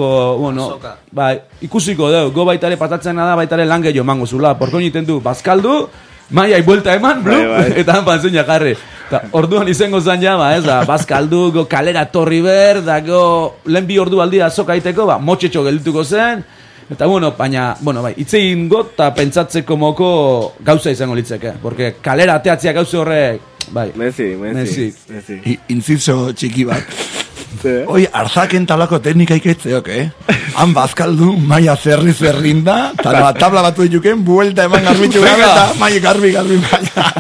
ikusiko deu, go baita ere patatzen da, baita ere lan gehiago mango zula, porko niten du, bazkaldu, maiai buelta eman, eta han fanzina jarri. Orduan izango zan jama, ez da, bazkaldu, kalera torri ber, da lehen 2 ordu aldia azoka iteko, motxetxo geldituko zen, eta baina, itzegin got, eta pentsatzeko moko gauza izango litzeke, porque kalera ateatzea gauza horrek, Mezi. Inciso txiki bat. Oi, arzaken talako teknika iketzeok, Han bazkaldu, maia zerrinda, eta tabla batu dituken, buelta eman garbitxu gabe, eta maia garbi maia.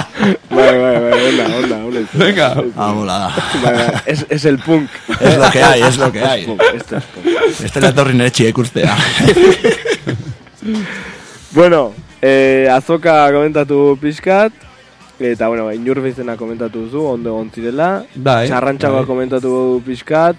Onda. Venga. Hola da. Es el punk. Es lo que hay. Este la torri nere txiek ustea. Bueno, azoka komentatu pixkat, eta, inurbizena komentatu zu, ondo egon zirela, txarrantxakoa komentatu pixkat,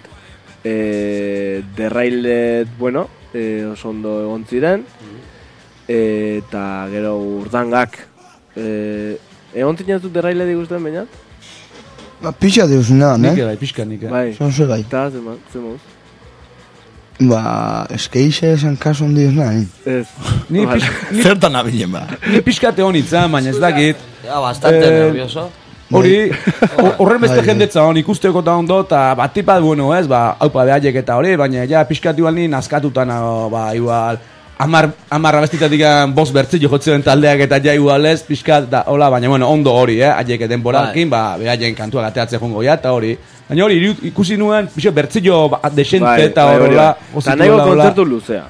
derrailet, oso ondo egon ziren, eta gero urdangak, egon zinen zut derrailet ikusten bainat? Pixa deuzuna, ne? Nike. Zonzu gai. Eta, zemuz? Eskeixe esan kaso ondiz nahi. Ez. Zertan abilen Ni pixkate honitza, baina ez dakit. Bastante nervioso. Hori, horren beste jendetza hon ikusteko eta ondo, eta batipat, ez, haupa behaiek eta hori, baina ja pixkat igual ni naskatutan, igual, amarra bestitatik bost bertzillo jotzen taldeak eta ja igual ez, pixkat, hola, baina ondo hori, haiek denboralkin, behaien kantuak ateatzen jongo ja, eta hori. Baina hori, ikusi nuen, bertzillo desente eta horrela. Eta nahigo kontzertu luzea.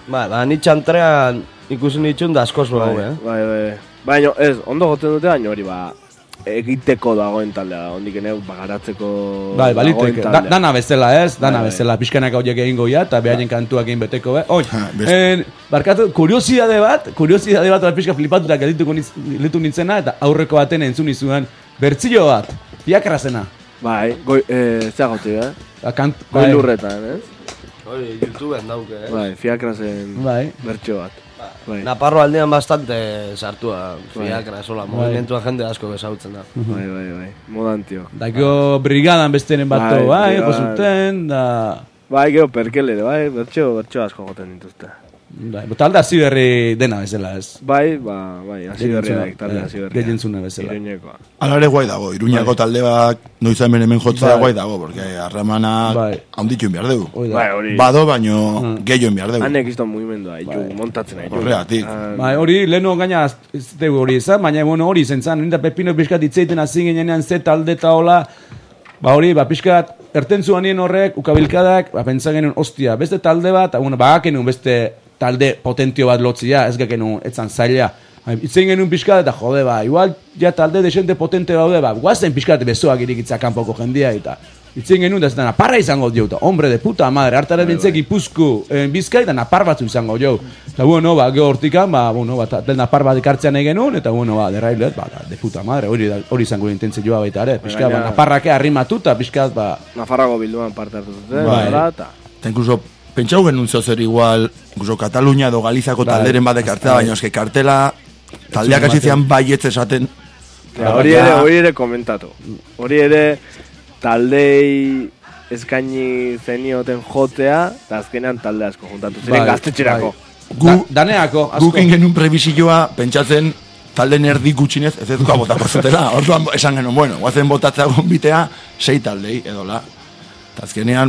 Nitxantrean ikusi nitxun da asko zua, Baina ez, ondo jotzen dute, baina hori, egiteko dagoen taldea, ondik ene bagaratzeko Bai, dagoen baliteke. taldea. Dana bezala, ez? Dana Bai. bezala. Pixkanak hauek egingo ja, eta behaien kantuak egin beteko, Oi, beste. barkatu, kuriosidade bat, pixka flipatutak gelditu nintzena, eta aurreko baten entzun izuen bertzio bat, Fiakrazena. Bai, zeagotik, Bai. Goi lurretan, Hori, YouTubeen dauke, Bai, Fiakrazen Bai. bertxo bat. Bai, Naparro aldean bastante sartua, Fiakra, sola, movimentua jende asko bezautzen da. bai, modan, tio. Daiko brigadan besteren bat, Bai, jo brigadan. zuten, da... Bai, gero perkelere, bai, bertxo asko goten dituzte. Bai, talde hasi berri dena bezala, ez? Bai, hasi berriak, talde hasi berriak. Gehientzuna bezala. Iruñekoa. Ala ere guai dago, Iruñako talde bat noiz hemen jotzea Bai. guai dago, porque harremanak Bai. haunditxun behar dugu. Bai, hori. Bado, baino gehioen behar dugu. Hanek izton mugimendua, montatzen nahi. Horregatik. Bai, hori leheno gaina ez dugu hori izan, baina bueno, hori zen zan, nire Pepino pixkat itzeiten hasi ginean ze talde eta hola, hori, pixkat, ertentzuan nien horrek, ukabilkadak, pentsa genuen, ostia, beste talde bat, bueno, genuen beste talde potentio bat lotzia, ez genuen, etzan zaila. Itzen genuen pixkat eta jode, igual, ja talde desente potente daude, guazen pixkat besoak irikitza kanpoko jendia, eta itzen genuen, da zetan aparra izango dio, eta hombre de puta madre, hartara bintzek Gipuzku Bizkai, eta napar batzu izango jo. Eta bueno, geho hortikan, talde napar bat ikartzean nahi genuen, eta bueno, derrailet, de puta madre, hori izango intentzioa baita ere, pixkat, naparrake arrimatu, eta pixkat, Nafarrago bilduan parte hartu zuten, Bai. eta... Eta incluso, pentsau genuen zer igual, incluso Katalunia edo Galizako talderen batek hartzea, baina eske kartela, taldeak hasi zian baietz esaten, Hori ere komentatu. Hori ere taldei eskaini zenioten jotea, eta azkenean talde asko juntatu ziren gaztetxerako. Daneako, asko. Gukin genuen prebisioa, pentsatzen, talden erdi gutxinez, ez eduka botako zutela. Orduan esan genuen, bueno, guazen botatzea gonbitea, 6 taldei, edola. Eta azkenean,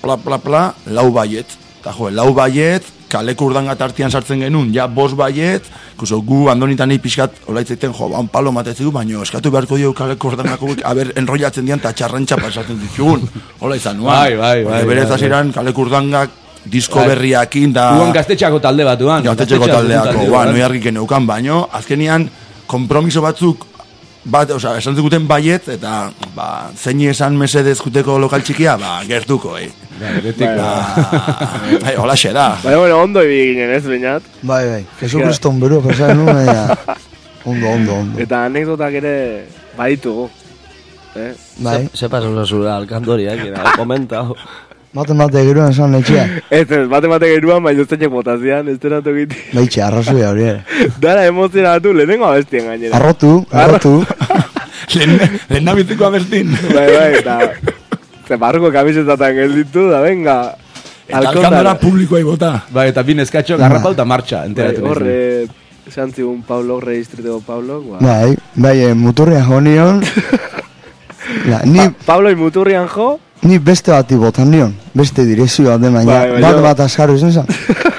lau baiet. Eta jo, lau baiet, kaleko urdangat artian sartzen genuen, ja 5 baiet, ikuso gu andonitan nahi pixkat, hola itzaiten, un palo matetzigu, baina eskatu beharko dio kaleko urdangako, haber, enrollatzen dian, eta txarrantxa pasatzen ditugun. Hola izan nuan. Bai. Berez hasieran kaleko urdangak, disko berriakin, da... Uan gaztetxako talde bat, uan. Gaztetxeko taldeako, noi argiken neukan, baino, azkenian, kompromiso batzuk, esan zikuten baiet, eta, zeini esan mesedez juteko lokal txikia, gertuko, hola xe da. Baina, bueno, ondo ibi ginen ez, bainat. Bai, Jesukriston beru, pasan nuen, ondo. Eta anekdotak ere baditugu. Bai, Se pasan zure alkandoriak, komentau. mate geruan esan etxea. Ez, bate geruan, baina usteinek botazian, ez dena tokiti. Baitxe, arrazoia hori ere. Dara emozionatu, lehenengo abestien gainera. Arrotu. Lehen nabiziko abestin. Bai, eta... Ze barruko kamisetatan gelditu, da venga. Eta alkandora publikoa ibota. Bai, eta bin eskatxo, garrapau eta martxa, enteratu. Horre, esan zigun Pablo, registriteko Pablo. Bai, muturrian jo nion. Pablo muturrian jo? Ni beste bati botan nion, beste direzio bat baina, bat askarru izan zan.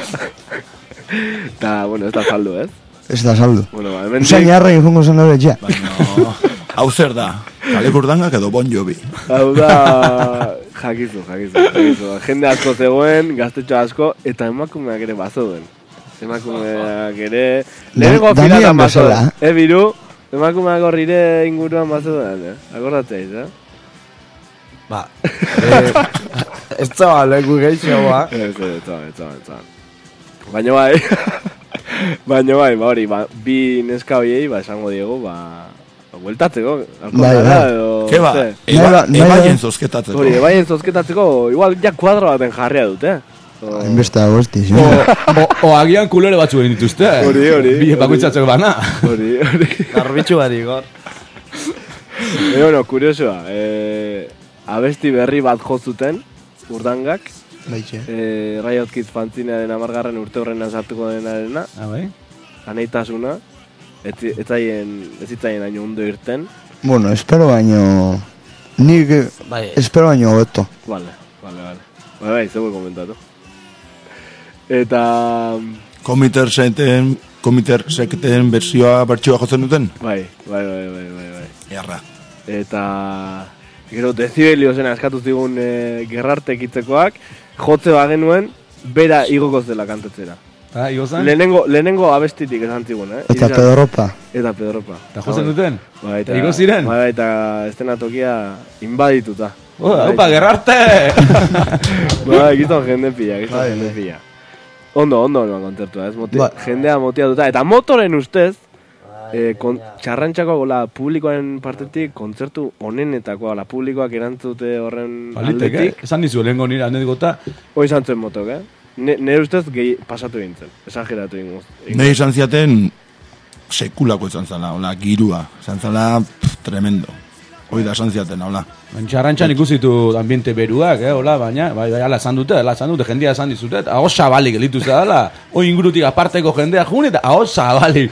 Eta, bueno, ez da saldu, ez? Ez da saldu. Bueno, hemen Usain jarrein jongo zen hori etxea. Baina, hau zer da, kaleko urdangak edo Bon Jovi. Hau da, jakizu. Jende asko zegoen, gaztetxo asko, eta emakumeak ere bazoen. Emakumeak ere... Lehenengo filatan bazoen. Biru, emakumeak horrire inguruan bazoen, akordatzeiz, Ez zaba leku geixoa. Ez zaba. Baina bai, hori, bi neska horiei, esango diego, bueltatzeko. Ke ba, ebaien zozketatzeko. Hori, ebaien zozketatzeko, igual ja kuadro baten jarria dute. Inbesta dago esti, O agian kulere batzu egin dituzte. Hori. Bi bakoitzatzeko bana. Hori. Garbitxu bat igor. Bueno, kuriosoa, abesti berri bat jozuten, urdangak. Baitxe. Riot Kids fanzinearen 10. urte horrena sartuko denarena. Bai. Aneitasuna. Ez zitzaien haino ondo irten. Bueno, espero baino... Nik espero baino hobeto. Vale. Bai, zego komentatu. Eta... Komiter sekten bertsioa jotzen duten? Bai. Erra. Eta... Gero, Decibelio zena eskatu zigun gerrarte ekitzekoak, jotze bagenuen, bera igoko zela kantatzera. Igozan? Lehenengo abestitik esan zigun, Eta Pedropa. Eta Pedropa. Eta jozen duten? Bai, Eta igo ziren? Bai, eta estenatokia inbadituta. Opa, Gerrarte! Bai, gizton jende pila. Ondo noan kontzertua, jendea motiatuta. Eta motoren ustez, txarrantxako publikoaren partetik kontzertu honenetako, publikoak erantzute horren aldetik. Esan dizu, lehenko nire anedgota. Hoi izan zuen motok, Nire ustez gehi pasatu egintzen, esageratu egingo. Nire izan ziaten sekulako izan zala, girua. Izan zala, tremendo. Hoi da esan ziaten, hola. Txarrantxan ikusitu ambiente beruak, baina, ala esan dute, jendia esan dizute, ahos zabalik elitu zedala. Hoi ingurutik aparteko jendea jun, eta ahos zabalik.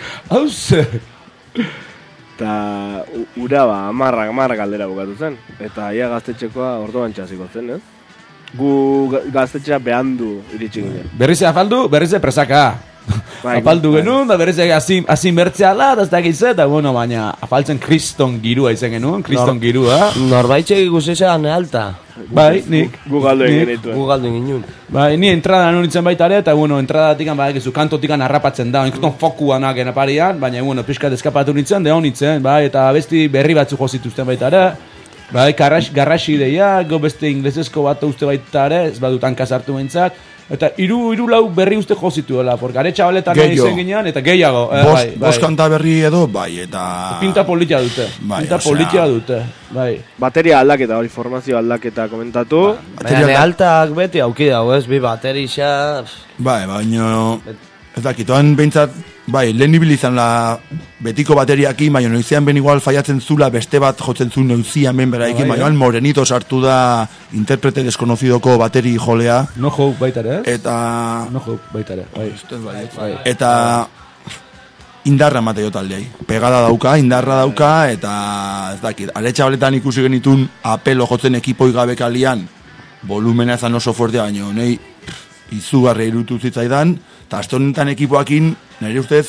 Eta ura amarra galdera bukatu zen. Eta ia gaztetxekoa ordoan txasiko zen, ez? Gu gaztetxea behandu iritsi ginen. Berrize afaldu, berrize presaka. Afaldu genuen, da berrize azin bertzeala, da ez da gizet, eta baina afaltzen kriston girua izen genuen, kriston girua. Norbaitxek ikusean alta. Bai, nik. Gu galdu egin genituen. Gu galdu egin. Bai, ni entrada nunitzen baita ere, eta entradatikan badakizu kantotikan harrapatzen da, inkton fokuanak enaparian, baina pixkat eskapatu nintzen, da honitzen, bai, eta besti berri batzu jozituzten baita ere. Bai, garrasi ideia, beste inglesesko bat uste baita ere, ez badut hanka sartu behintzat. Eta iru lau berri uste jozituela, porque are txabaletan izan ginean, eta gehiago. Bost kanta berri edo, bai, eta... Pinta politia dute, bai. Bateria aldaketa, hori formazio aldaketa komentatu. Baina altak beti auki dago, ez, bi baterixa... Bai, baina... Ez dakitoan behintzat, bai, lehen ibilizan la betiko bateriakin, baina noizean ben igual faiatzen zula beste bat jotzen zuen noizean ben beraikin, baina Morenito sartu da interprete deskonozidoko bateri jolea. No Hope baita ere, Eta... No Hope baita ere, bai. Eta... Indarra mateo taldeai. Pegada dauka, indarra dauka, eta... Ez dakit, aletxabaletan ikusi genitun apelo jotzen ekipoi gabekalian, volumena ezan oso fuertea, baina nahi izugarri irutu zitzaidan, eta aste honetan ekipoakin, nire ustez,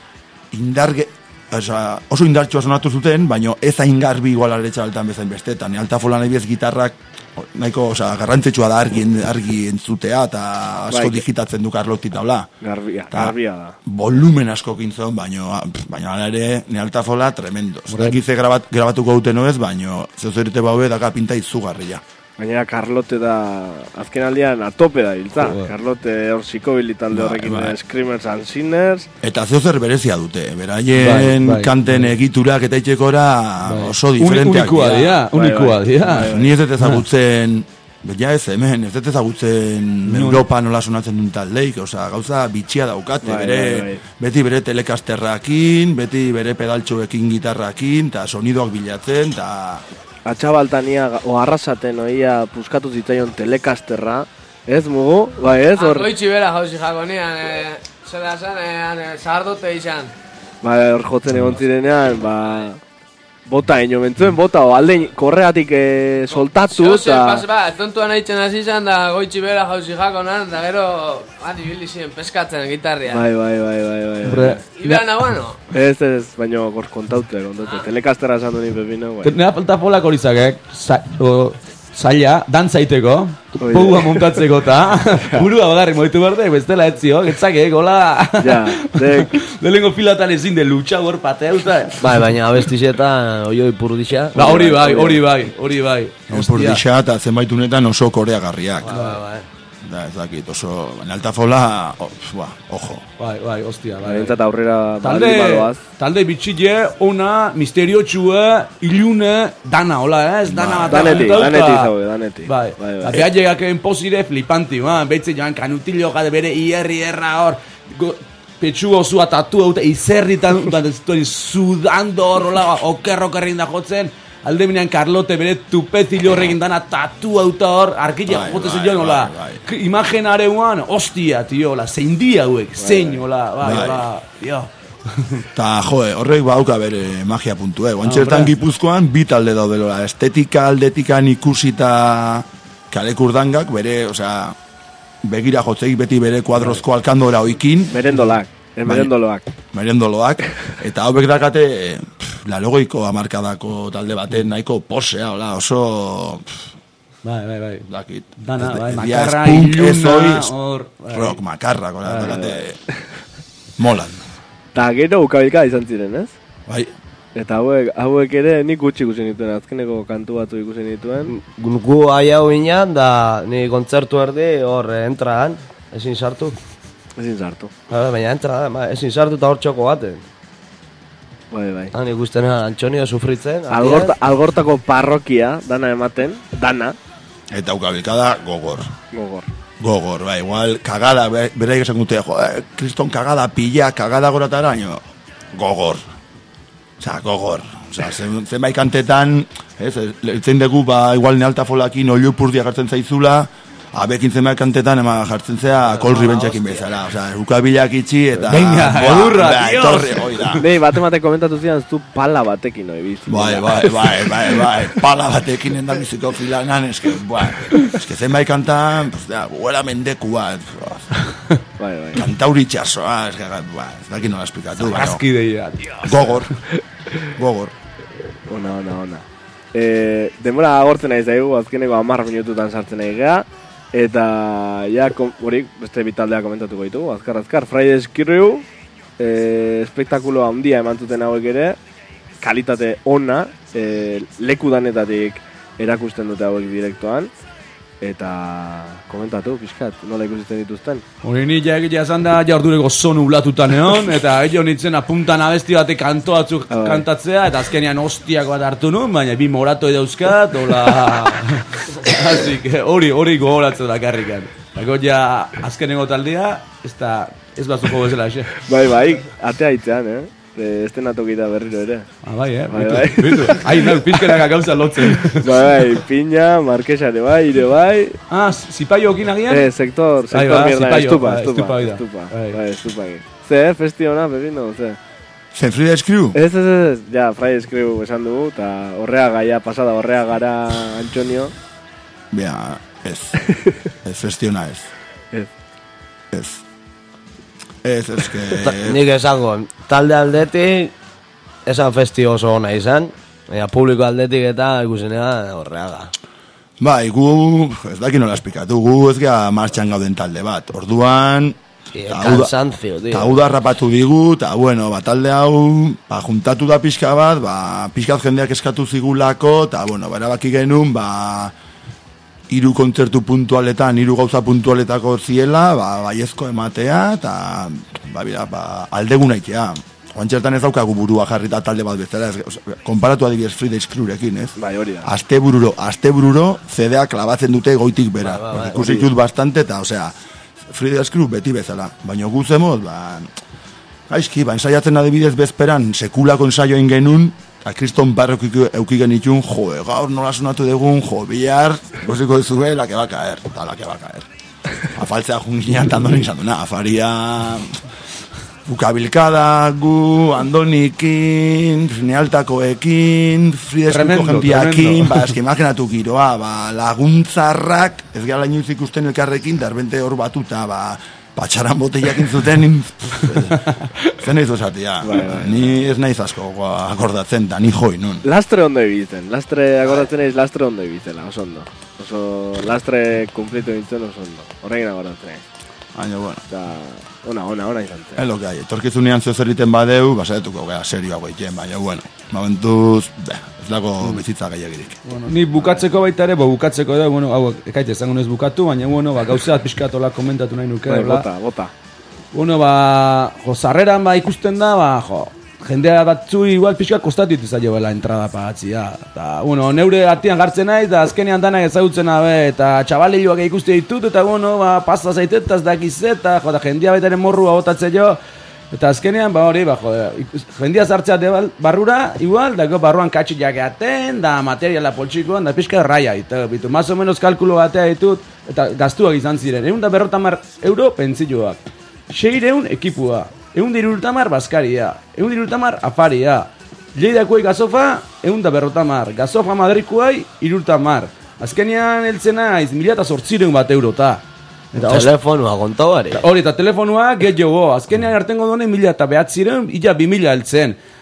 oso indartxua sonatu zuten, baina ez hain garbi igual aletxabaletan bezain bestetan. Altafola nahi bez gitarrak, nahiko, garrantzetsua da argi entzutea, eta asko digitatzen du Carlotti taula. Garbia da. Volumen asko kintzen, baina ala ere, ni Altafola tremendo. Zerakize grabatuko duten ez, baina zeuzerite baue daka pinta izugarria. Baina Carlote da, azken aldean atope da hiltza. Carlote hor psikobili talde horrekin Screamers and Sinners. Eta zeuzer berezia dute, beraien kanten egiturak eta itxekora oso diferenteak Unikoa dira. Ni ez dut ezagutzen, ja ez hemen, ez dut ezagutzen Europa nola sonatzen duen taldeik, gauza bitxia daukate, beti bere telekasterrakin, beti bere pedaltxoekin gitarrakin, eta sonidoak bilatzen, eta... Atxabaltania arrasaten oia puskatu zitzaion telekasterra, ez mugu? Bai ez hor... Goitxi bera jauzi jakonean, zera zan, zahardote izan. Bai, hor jotzen egon zirenean, bota ino mentzuen, bota, aldein korreatik soltatu, eta... Tontuan haitzen hasi izan, da goitxi bera jauzi jakonean, da gero, ibili ziren peskatzen gitarria. Bai. Ibera nagoano? Ez, baina kontaute, telekasterra esan duen pepina, bai. Nera falta polak horizak, zaila, dantzaiteko, poua montatzeko eta burua bagarri moitu berde, bestela etzio, getzake, gola. Ja, dek. Delengo filatan ezin de lucha hor pateuta. Bai, baina abestixeta, oioi purdixa. Hori bai. Purdixa eta zenbaitunetan oso koreagarriak. Bai. Da, ez dakit, oso... En Altafola, ojo. Bai, ostia, bai. Bentsat aurrera badoaz. Talde bitxile, ona, misteriotxue, ilune, dana, hola, ez? Danetik zaude. Bai. Eta llegak egin pozire flipanti, behitze joan kanutillo gade bere erra hor, petxu osua tatu haute, izerritan, sudando hor, hola, okerrin da jotzen, alde binean Carlote bere tupezillo horrekin dana tatu auta hor, arkilla jotezen joan, hola, imagenareuan, ostia, tio, hola, zein di hauek, zein, hola, tio. Ta, horrek bauka bere magia puntu, Guantxertan Gipuzkoan, bi talde daude, hola, estetika aldetikan ikusita kalekurdangak, bere, begira jotzeik beti bere kuadrozko alkandora oikin. Merendoloak. Eta hauek dakate, laurogeiko hamarkadako talde baten nahiko posea, oso... Bai. Dakit. Dana, bai, Dia makarra, spunk, iluna, ezoi, hor. rock, makarra, molan. Ta gero ukabilka izan ziren, ez? Bai, Eta hauek ere nik gutxi ikusi nituen, azkeneko kantu batzu ikusi nituen. Gu hau inan, da ni kontzertu erdi hor entraan, ezin sartu. Ezin sartu. Baina entra, ezin sartu eta hor txoko baten. Bai. Han ikusten Antonio sufritzen. Algortako parrokia, dana ematen, dana. eta ukabilkada gogor. Gogor, bai, igual, kagada, bera esan gute, kriston kagada, pilla, kagada gorataraino, gogor. Osa, gogor. Osa, zenbait kantetan, zein dugu, igual nealtafolakin olupurdia jartzen zaizula, abekin zenbait kantetan, jartzen zea, kolri bentxekin bezala. Osa, ukabilak itxi, eta... Venga, edurra, Dios! Nei, bate komentatu zidan, zu pala batekin hori bizi. Bai, pala batekin endabiziko filanan, eske zenbait kantan, guela mendekua, Bai. kantauri txasoa, ez dakit nola esplikatu. Azki deia. Gogor. Ona. Denbora agortzen nahi zaigu, azkeneko 10 minututan sartzen nahi gea. Eta, ja, horik, beste bitaldeak komentatuko ditugu, azkar, Fridays Crew, espektakulo handia eman zuten hauek ere, kalitate ona, leku danetatik erakusten dute hauek direktoan, eta komentatu, pixkat, nola ikusten dituzten. Hori ni egitea esan da, jardureko sonu blatutan egon, eta egin nintzen apuntan abesti batek kanto batzuk kantatzea, eta azkenean hostiak bat hartu nun, baina bi moratoi dauzkat, hola... Asik, hori gogoratzen da karrikan. Dago ja, azkenengo taldea, ez bazuko bezala, xe. Bai, atea itzean, estenatokita berriro ere. Bai. Bitu. Nahi, pizkenaka gauza lotzen. Bai, Piña, Marquesa ere bai, ire bai. Zipaio okin agian? Sektor mierda, estupa. Ze, festiona, pepino, ze. Zen Fridays Crew? Ez, ja, Fridays Crew esan dugu, eta horrea gaia pasada, horrea gara Antonio. Bea, ez festiona ez. Ez, que... Nik esango, talde aldetik, esan festi oso ona izan, publiko aldetik eta ikusenea horreaga. Bai, gu, ez daki nola esplikatu, gu ez gea martxan gauden talde bat. Orduan... Kansantzio, tío. Eta hau da rapatu digu, eta bueno, talde hau, juntatu da pixka bat, pixkat jendeak eskatu zigulako, eta bueno, erabaki genuen, hiru kontzertu puntualetan, hiru gauza puntualetako ziela, baiezko ematea, eta aldeguna itea. Oan txertan ez daukagu burua jarrita talde bat bezala, konparatu adibidez Fridays Crewrekin, ez? Bai, hori da. Astebururo CD-a klabatzen dute goitik bera. Ikusi ditut bastante, eta, osea, Fridays Crew beti bezala. Baina guzemot, gaizki, ensaiatzen adibidez bezperan, sekulako ensaioen genuen, kriston barrok euki genitun, gaur nola sonatu dugun, bihar, goziko duzue, la que va a caer. Afaltzea jungian, Andoni izan duna, afaria... Bukabilkada, gu, Andonikin, Nealtakoekin, Fridesko jenpiakin, eski imaginatu giroa, laguntzarrak, ez gara inoiz ikusten elkarrekin, darbente hor batuta, patxaran botellakin zuten, zen eizu esatia. Ni ez nahiz asko akordatzen, da ni joi nun. Lastre ondo ebiten, akordatzen eiz lastre ondo ebitela, oso ondo. Oso lastre kumplitu ebiten oso ondo, horregin akordatzen eiz. Baina, bueno. Ona izan zen. Ez lo que hay, etorkizunean zehozeriten badeu, basaretuko gara serioago egiten, baina, bueno, momentuz, ez dago bizitza gehiagirik. Bueno, ni bukatzeko baita ere, bukatzeko edo, bueno, hau, ekaite esango nez bukatu, baina, bueno, gauzat pixkatola komentatu nahi nuke. Bota. Bueno, zarreran ikusten da, jendea batzu igual pixka kostatit izaio bela entrada pagatzia. Eta, bueno, neure artian gartzen nahi, eta azkenean danak ezagutzen abe, eta txabaliloak ikuste ditut, eta, bueno, pasta zaitetaz dakizet, eta jendea baitaren morrua botatzen jo, eta azkenean, hori, jendea zartzea barrura, igual, dago barruan katxilak eaten, da materiala poltsikoan, da pixka raia, eta, bitu, más o menos kalkulo batea ditut, eta gaztuak izan ziren, 150 euro pentzioak, 600 ekipua, 150 baskaria, 150 afaria, Lleidakoi gazofa, 150, gazofa Madrikuai, 300. Azkenean eltzena 1.800 bat eurota. Telefonua kontauari. Hori, eta telefonua gehiago, azkenean artengo dune 1.900, ila 2.000 eltzen.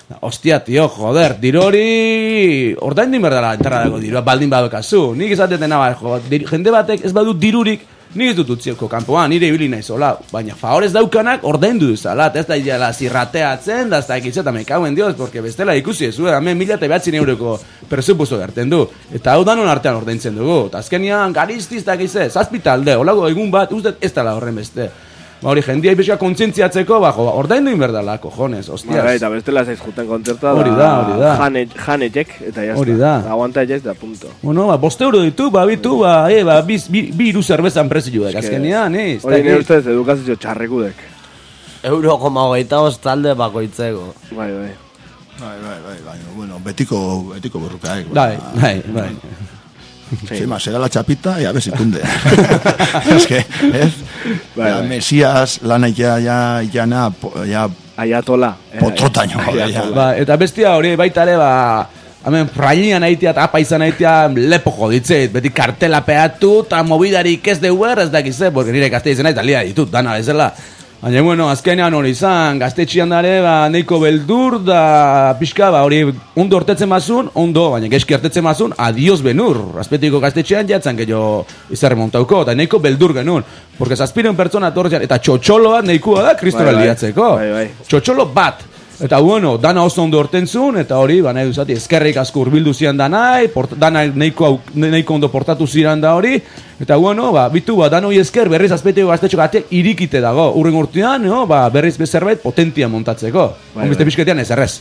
Ostia, tio, joder, dirori ordaindu berdala enterradako dirua, baldin badokazu. Nik izateten naba, jende batek ez badu dirurik, nik ez dut utzioko kanpoan, nire ibili naizola, baina favorez daukanak ordaindu duzala, ez da idela zirrateatzen, da ez da ekitzeta mekauen dioz, porque bestela ikusi ez, hemen 1.900 euroko presupuesto gerten du, eta hau danon artean ordaintzen dugu, eta azkenian gariztiz da egize, zazpitalde, holago egun bat, uste ez dela horren beste. Hori, jendia ipizka kontzientziatzeko, ordaindu inberdala, cojones, hostias. Eta bestela zaiz juten kontzertua, hori da. Janetxek, eta jazta. Hori da. Aguantaetxek, da punto. Bueno, 5 euro ditu, bi iru zerbezan prezioak, azkenean, hori nire ustez edukazio txarrekudek. €0,25 talde bakoitzeko. Bai. Bueno, betiko borrukaek. Bai. Sí, más será la chapita y a ver si cunde. Es que, la Mesías, lana ya Ayatola. Potrotaino. Eta bestia hori baita ere, hemen prailian aitea eta apa izan aitea lepo joditzeit, beti kartela peatu eta mobidarik ez deuer ez dakize, porque nire gazte izan eta lia ditut, dana bezala. Baina, bueno, azkenean hori izan, gaztetxian dare, neiko beldur, da pixka, hori ondo hortetzen mazun, baina geski hortetzen mazun, adios benur. Azpetiko gaztetxean jatzen gehiago izarremontauko, eta neiko beldur genuen. Porque zazpiren pertsona torrean, eta txotxoloa neikua da kristora liatzeko. Txotxolo bat. Eta bueno, dana oso ondo hortentzun, eta hori, nahi duzati, eskerrik asko urbildu zian danai, dana neiko ondo portatu ziran da hori, eta bueno, bitu, danoi esker berriz azpetiko gaztetxo gateak irikite dago. Urren urtean, berriz bezerbait potentia montatzeko. Onbizte pixketean ez errez.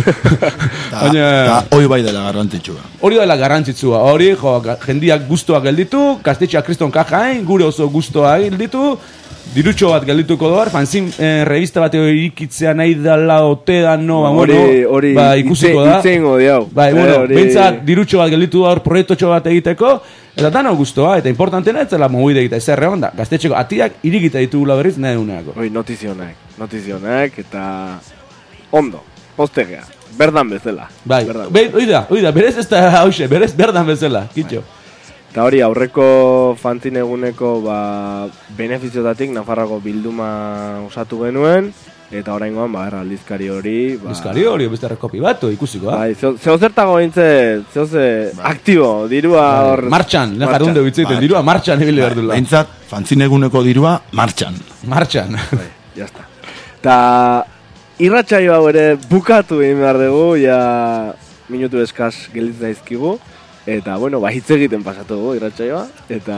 Eta hori bai dela garrantzitsua. Hori dela garrantzitsua, hori, jendiak guztua gelditu, gaztetxeak kriston kajain, gure oso guztua gelditu, dirutxo bat geldituko doar, fanzin revista bat irikitzea nahi dala ote da, ikusiko da. Itzengo diau. Bentsat dirutxo bat gelditu doar proiektotxo bat egiteko, eta dano guztua, eta importantena ez dela mobide egita, ez erre onda, gaztetxeko atiak irikita ditugula berriz nahi duneako. Notizionak, eta ondo, postegea, berdan bezala. Oida, berez ez da hause, berez berdan bezala, kitxo. Eta hori, aurreko fanzin eguneko benefiziotatik Nafarroko bilduma osatu genuen, eta oraingoan aldizkari hori... Aldizkari hori, beste rekopi batu, ikusiko, Zeo zertago gintze, aktibo, dirua hor... Martxan, lehen jarrun dugu itzaiten, dirua martxan egile behar dula. Behintzat, fanzin eguneko dirua, martxan. Martxan. Jazta. Eta irratsaio hau ere bukatu egin behar dugu, minutu eskaz gelditzen daizkigu. Eta, bueno, hitz egiten pasatu dugu irratsaioa, eta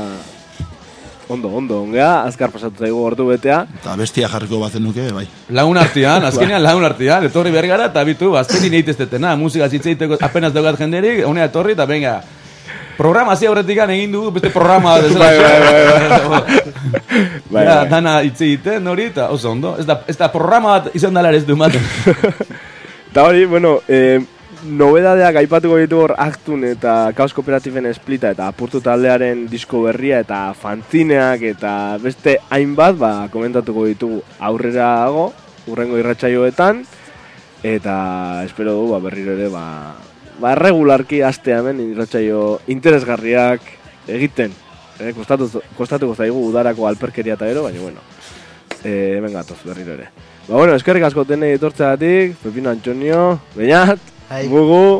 ondo, ongea, azkar pasatu zaigu ordu betea. Eta bestia jarriko batzen nuke, bai. Lagun artean, azkenean lagun artean, etorri behar gara, eta bitu, azkenin egiteztetena, musika zitzeiteko apenas daugat jenderik, honea etorri, eta venga, programa zi aurretik egin dugu, beste programa desela. Bai. Dana hitz egiten hori, eta oso ondo, ez da programa bat izan dala ez du maten. Eta hori, bueno, nobedadeak aipatuko ditu hor Aktun eta Kaos Kooperativen Splita eta Apurtu taldearen disko berria eta fanzineak eta beste hainbat komentatuko ditugu aurrerago urrengo irratsaioetan eta espero du berriro ere regularki astea hemen irratsaio interesgarriak egiten. Kostatuko zaigu udarako alperkeria eta ero, baina bueno, hemen gatoz berriro ere. Bueno, eskerrik asko denei etortzeagatik, Pepino Antonio, Beñat, Mugu,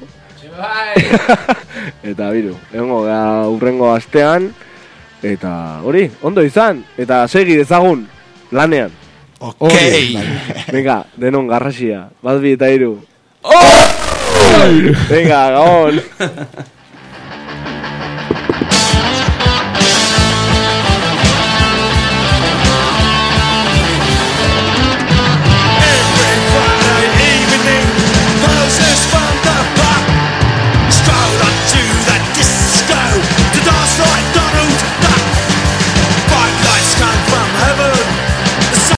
eta biru, egongo urrengo astean, eta hori, ondo izan, eta segi dezagun, lanean. Okay. Venga, denon garrasia, bat bi eta iru. Venga, gabon.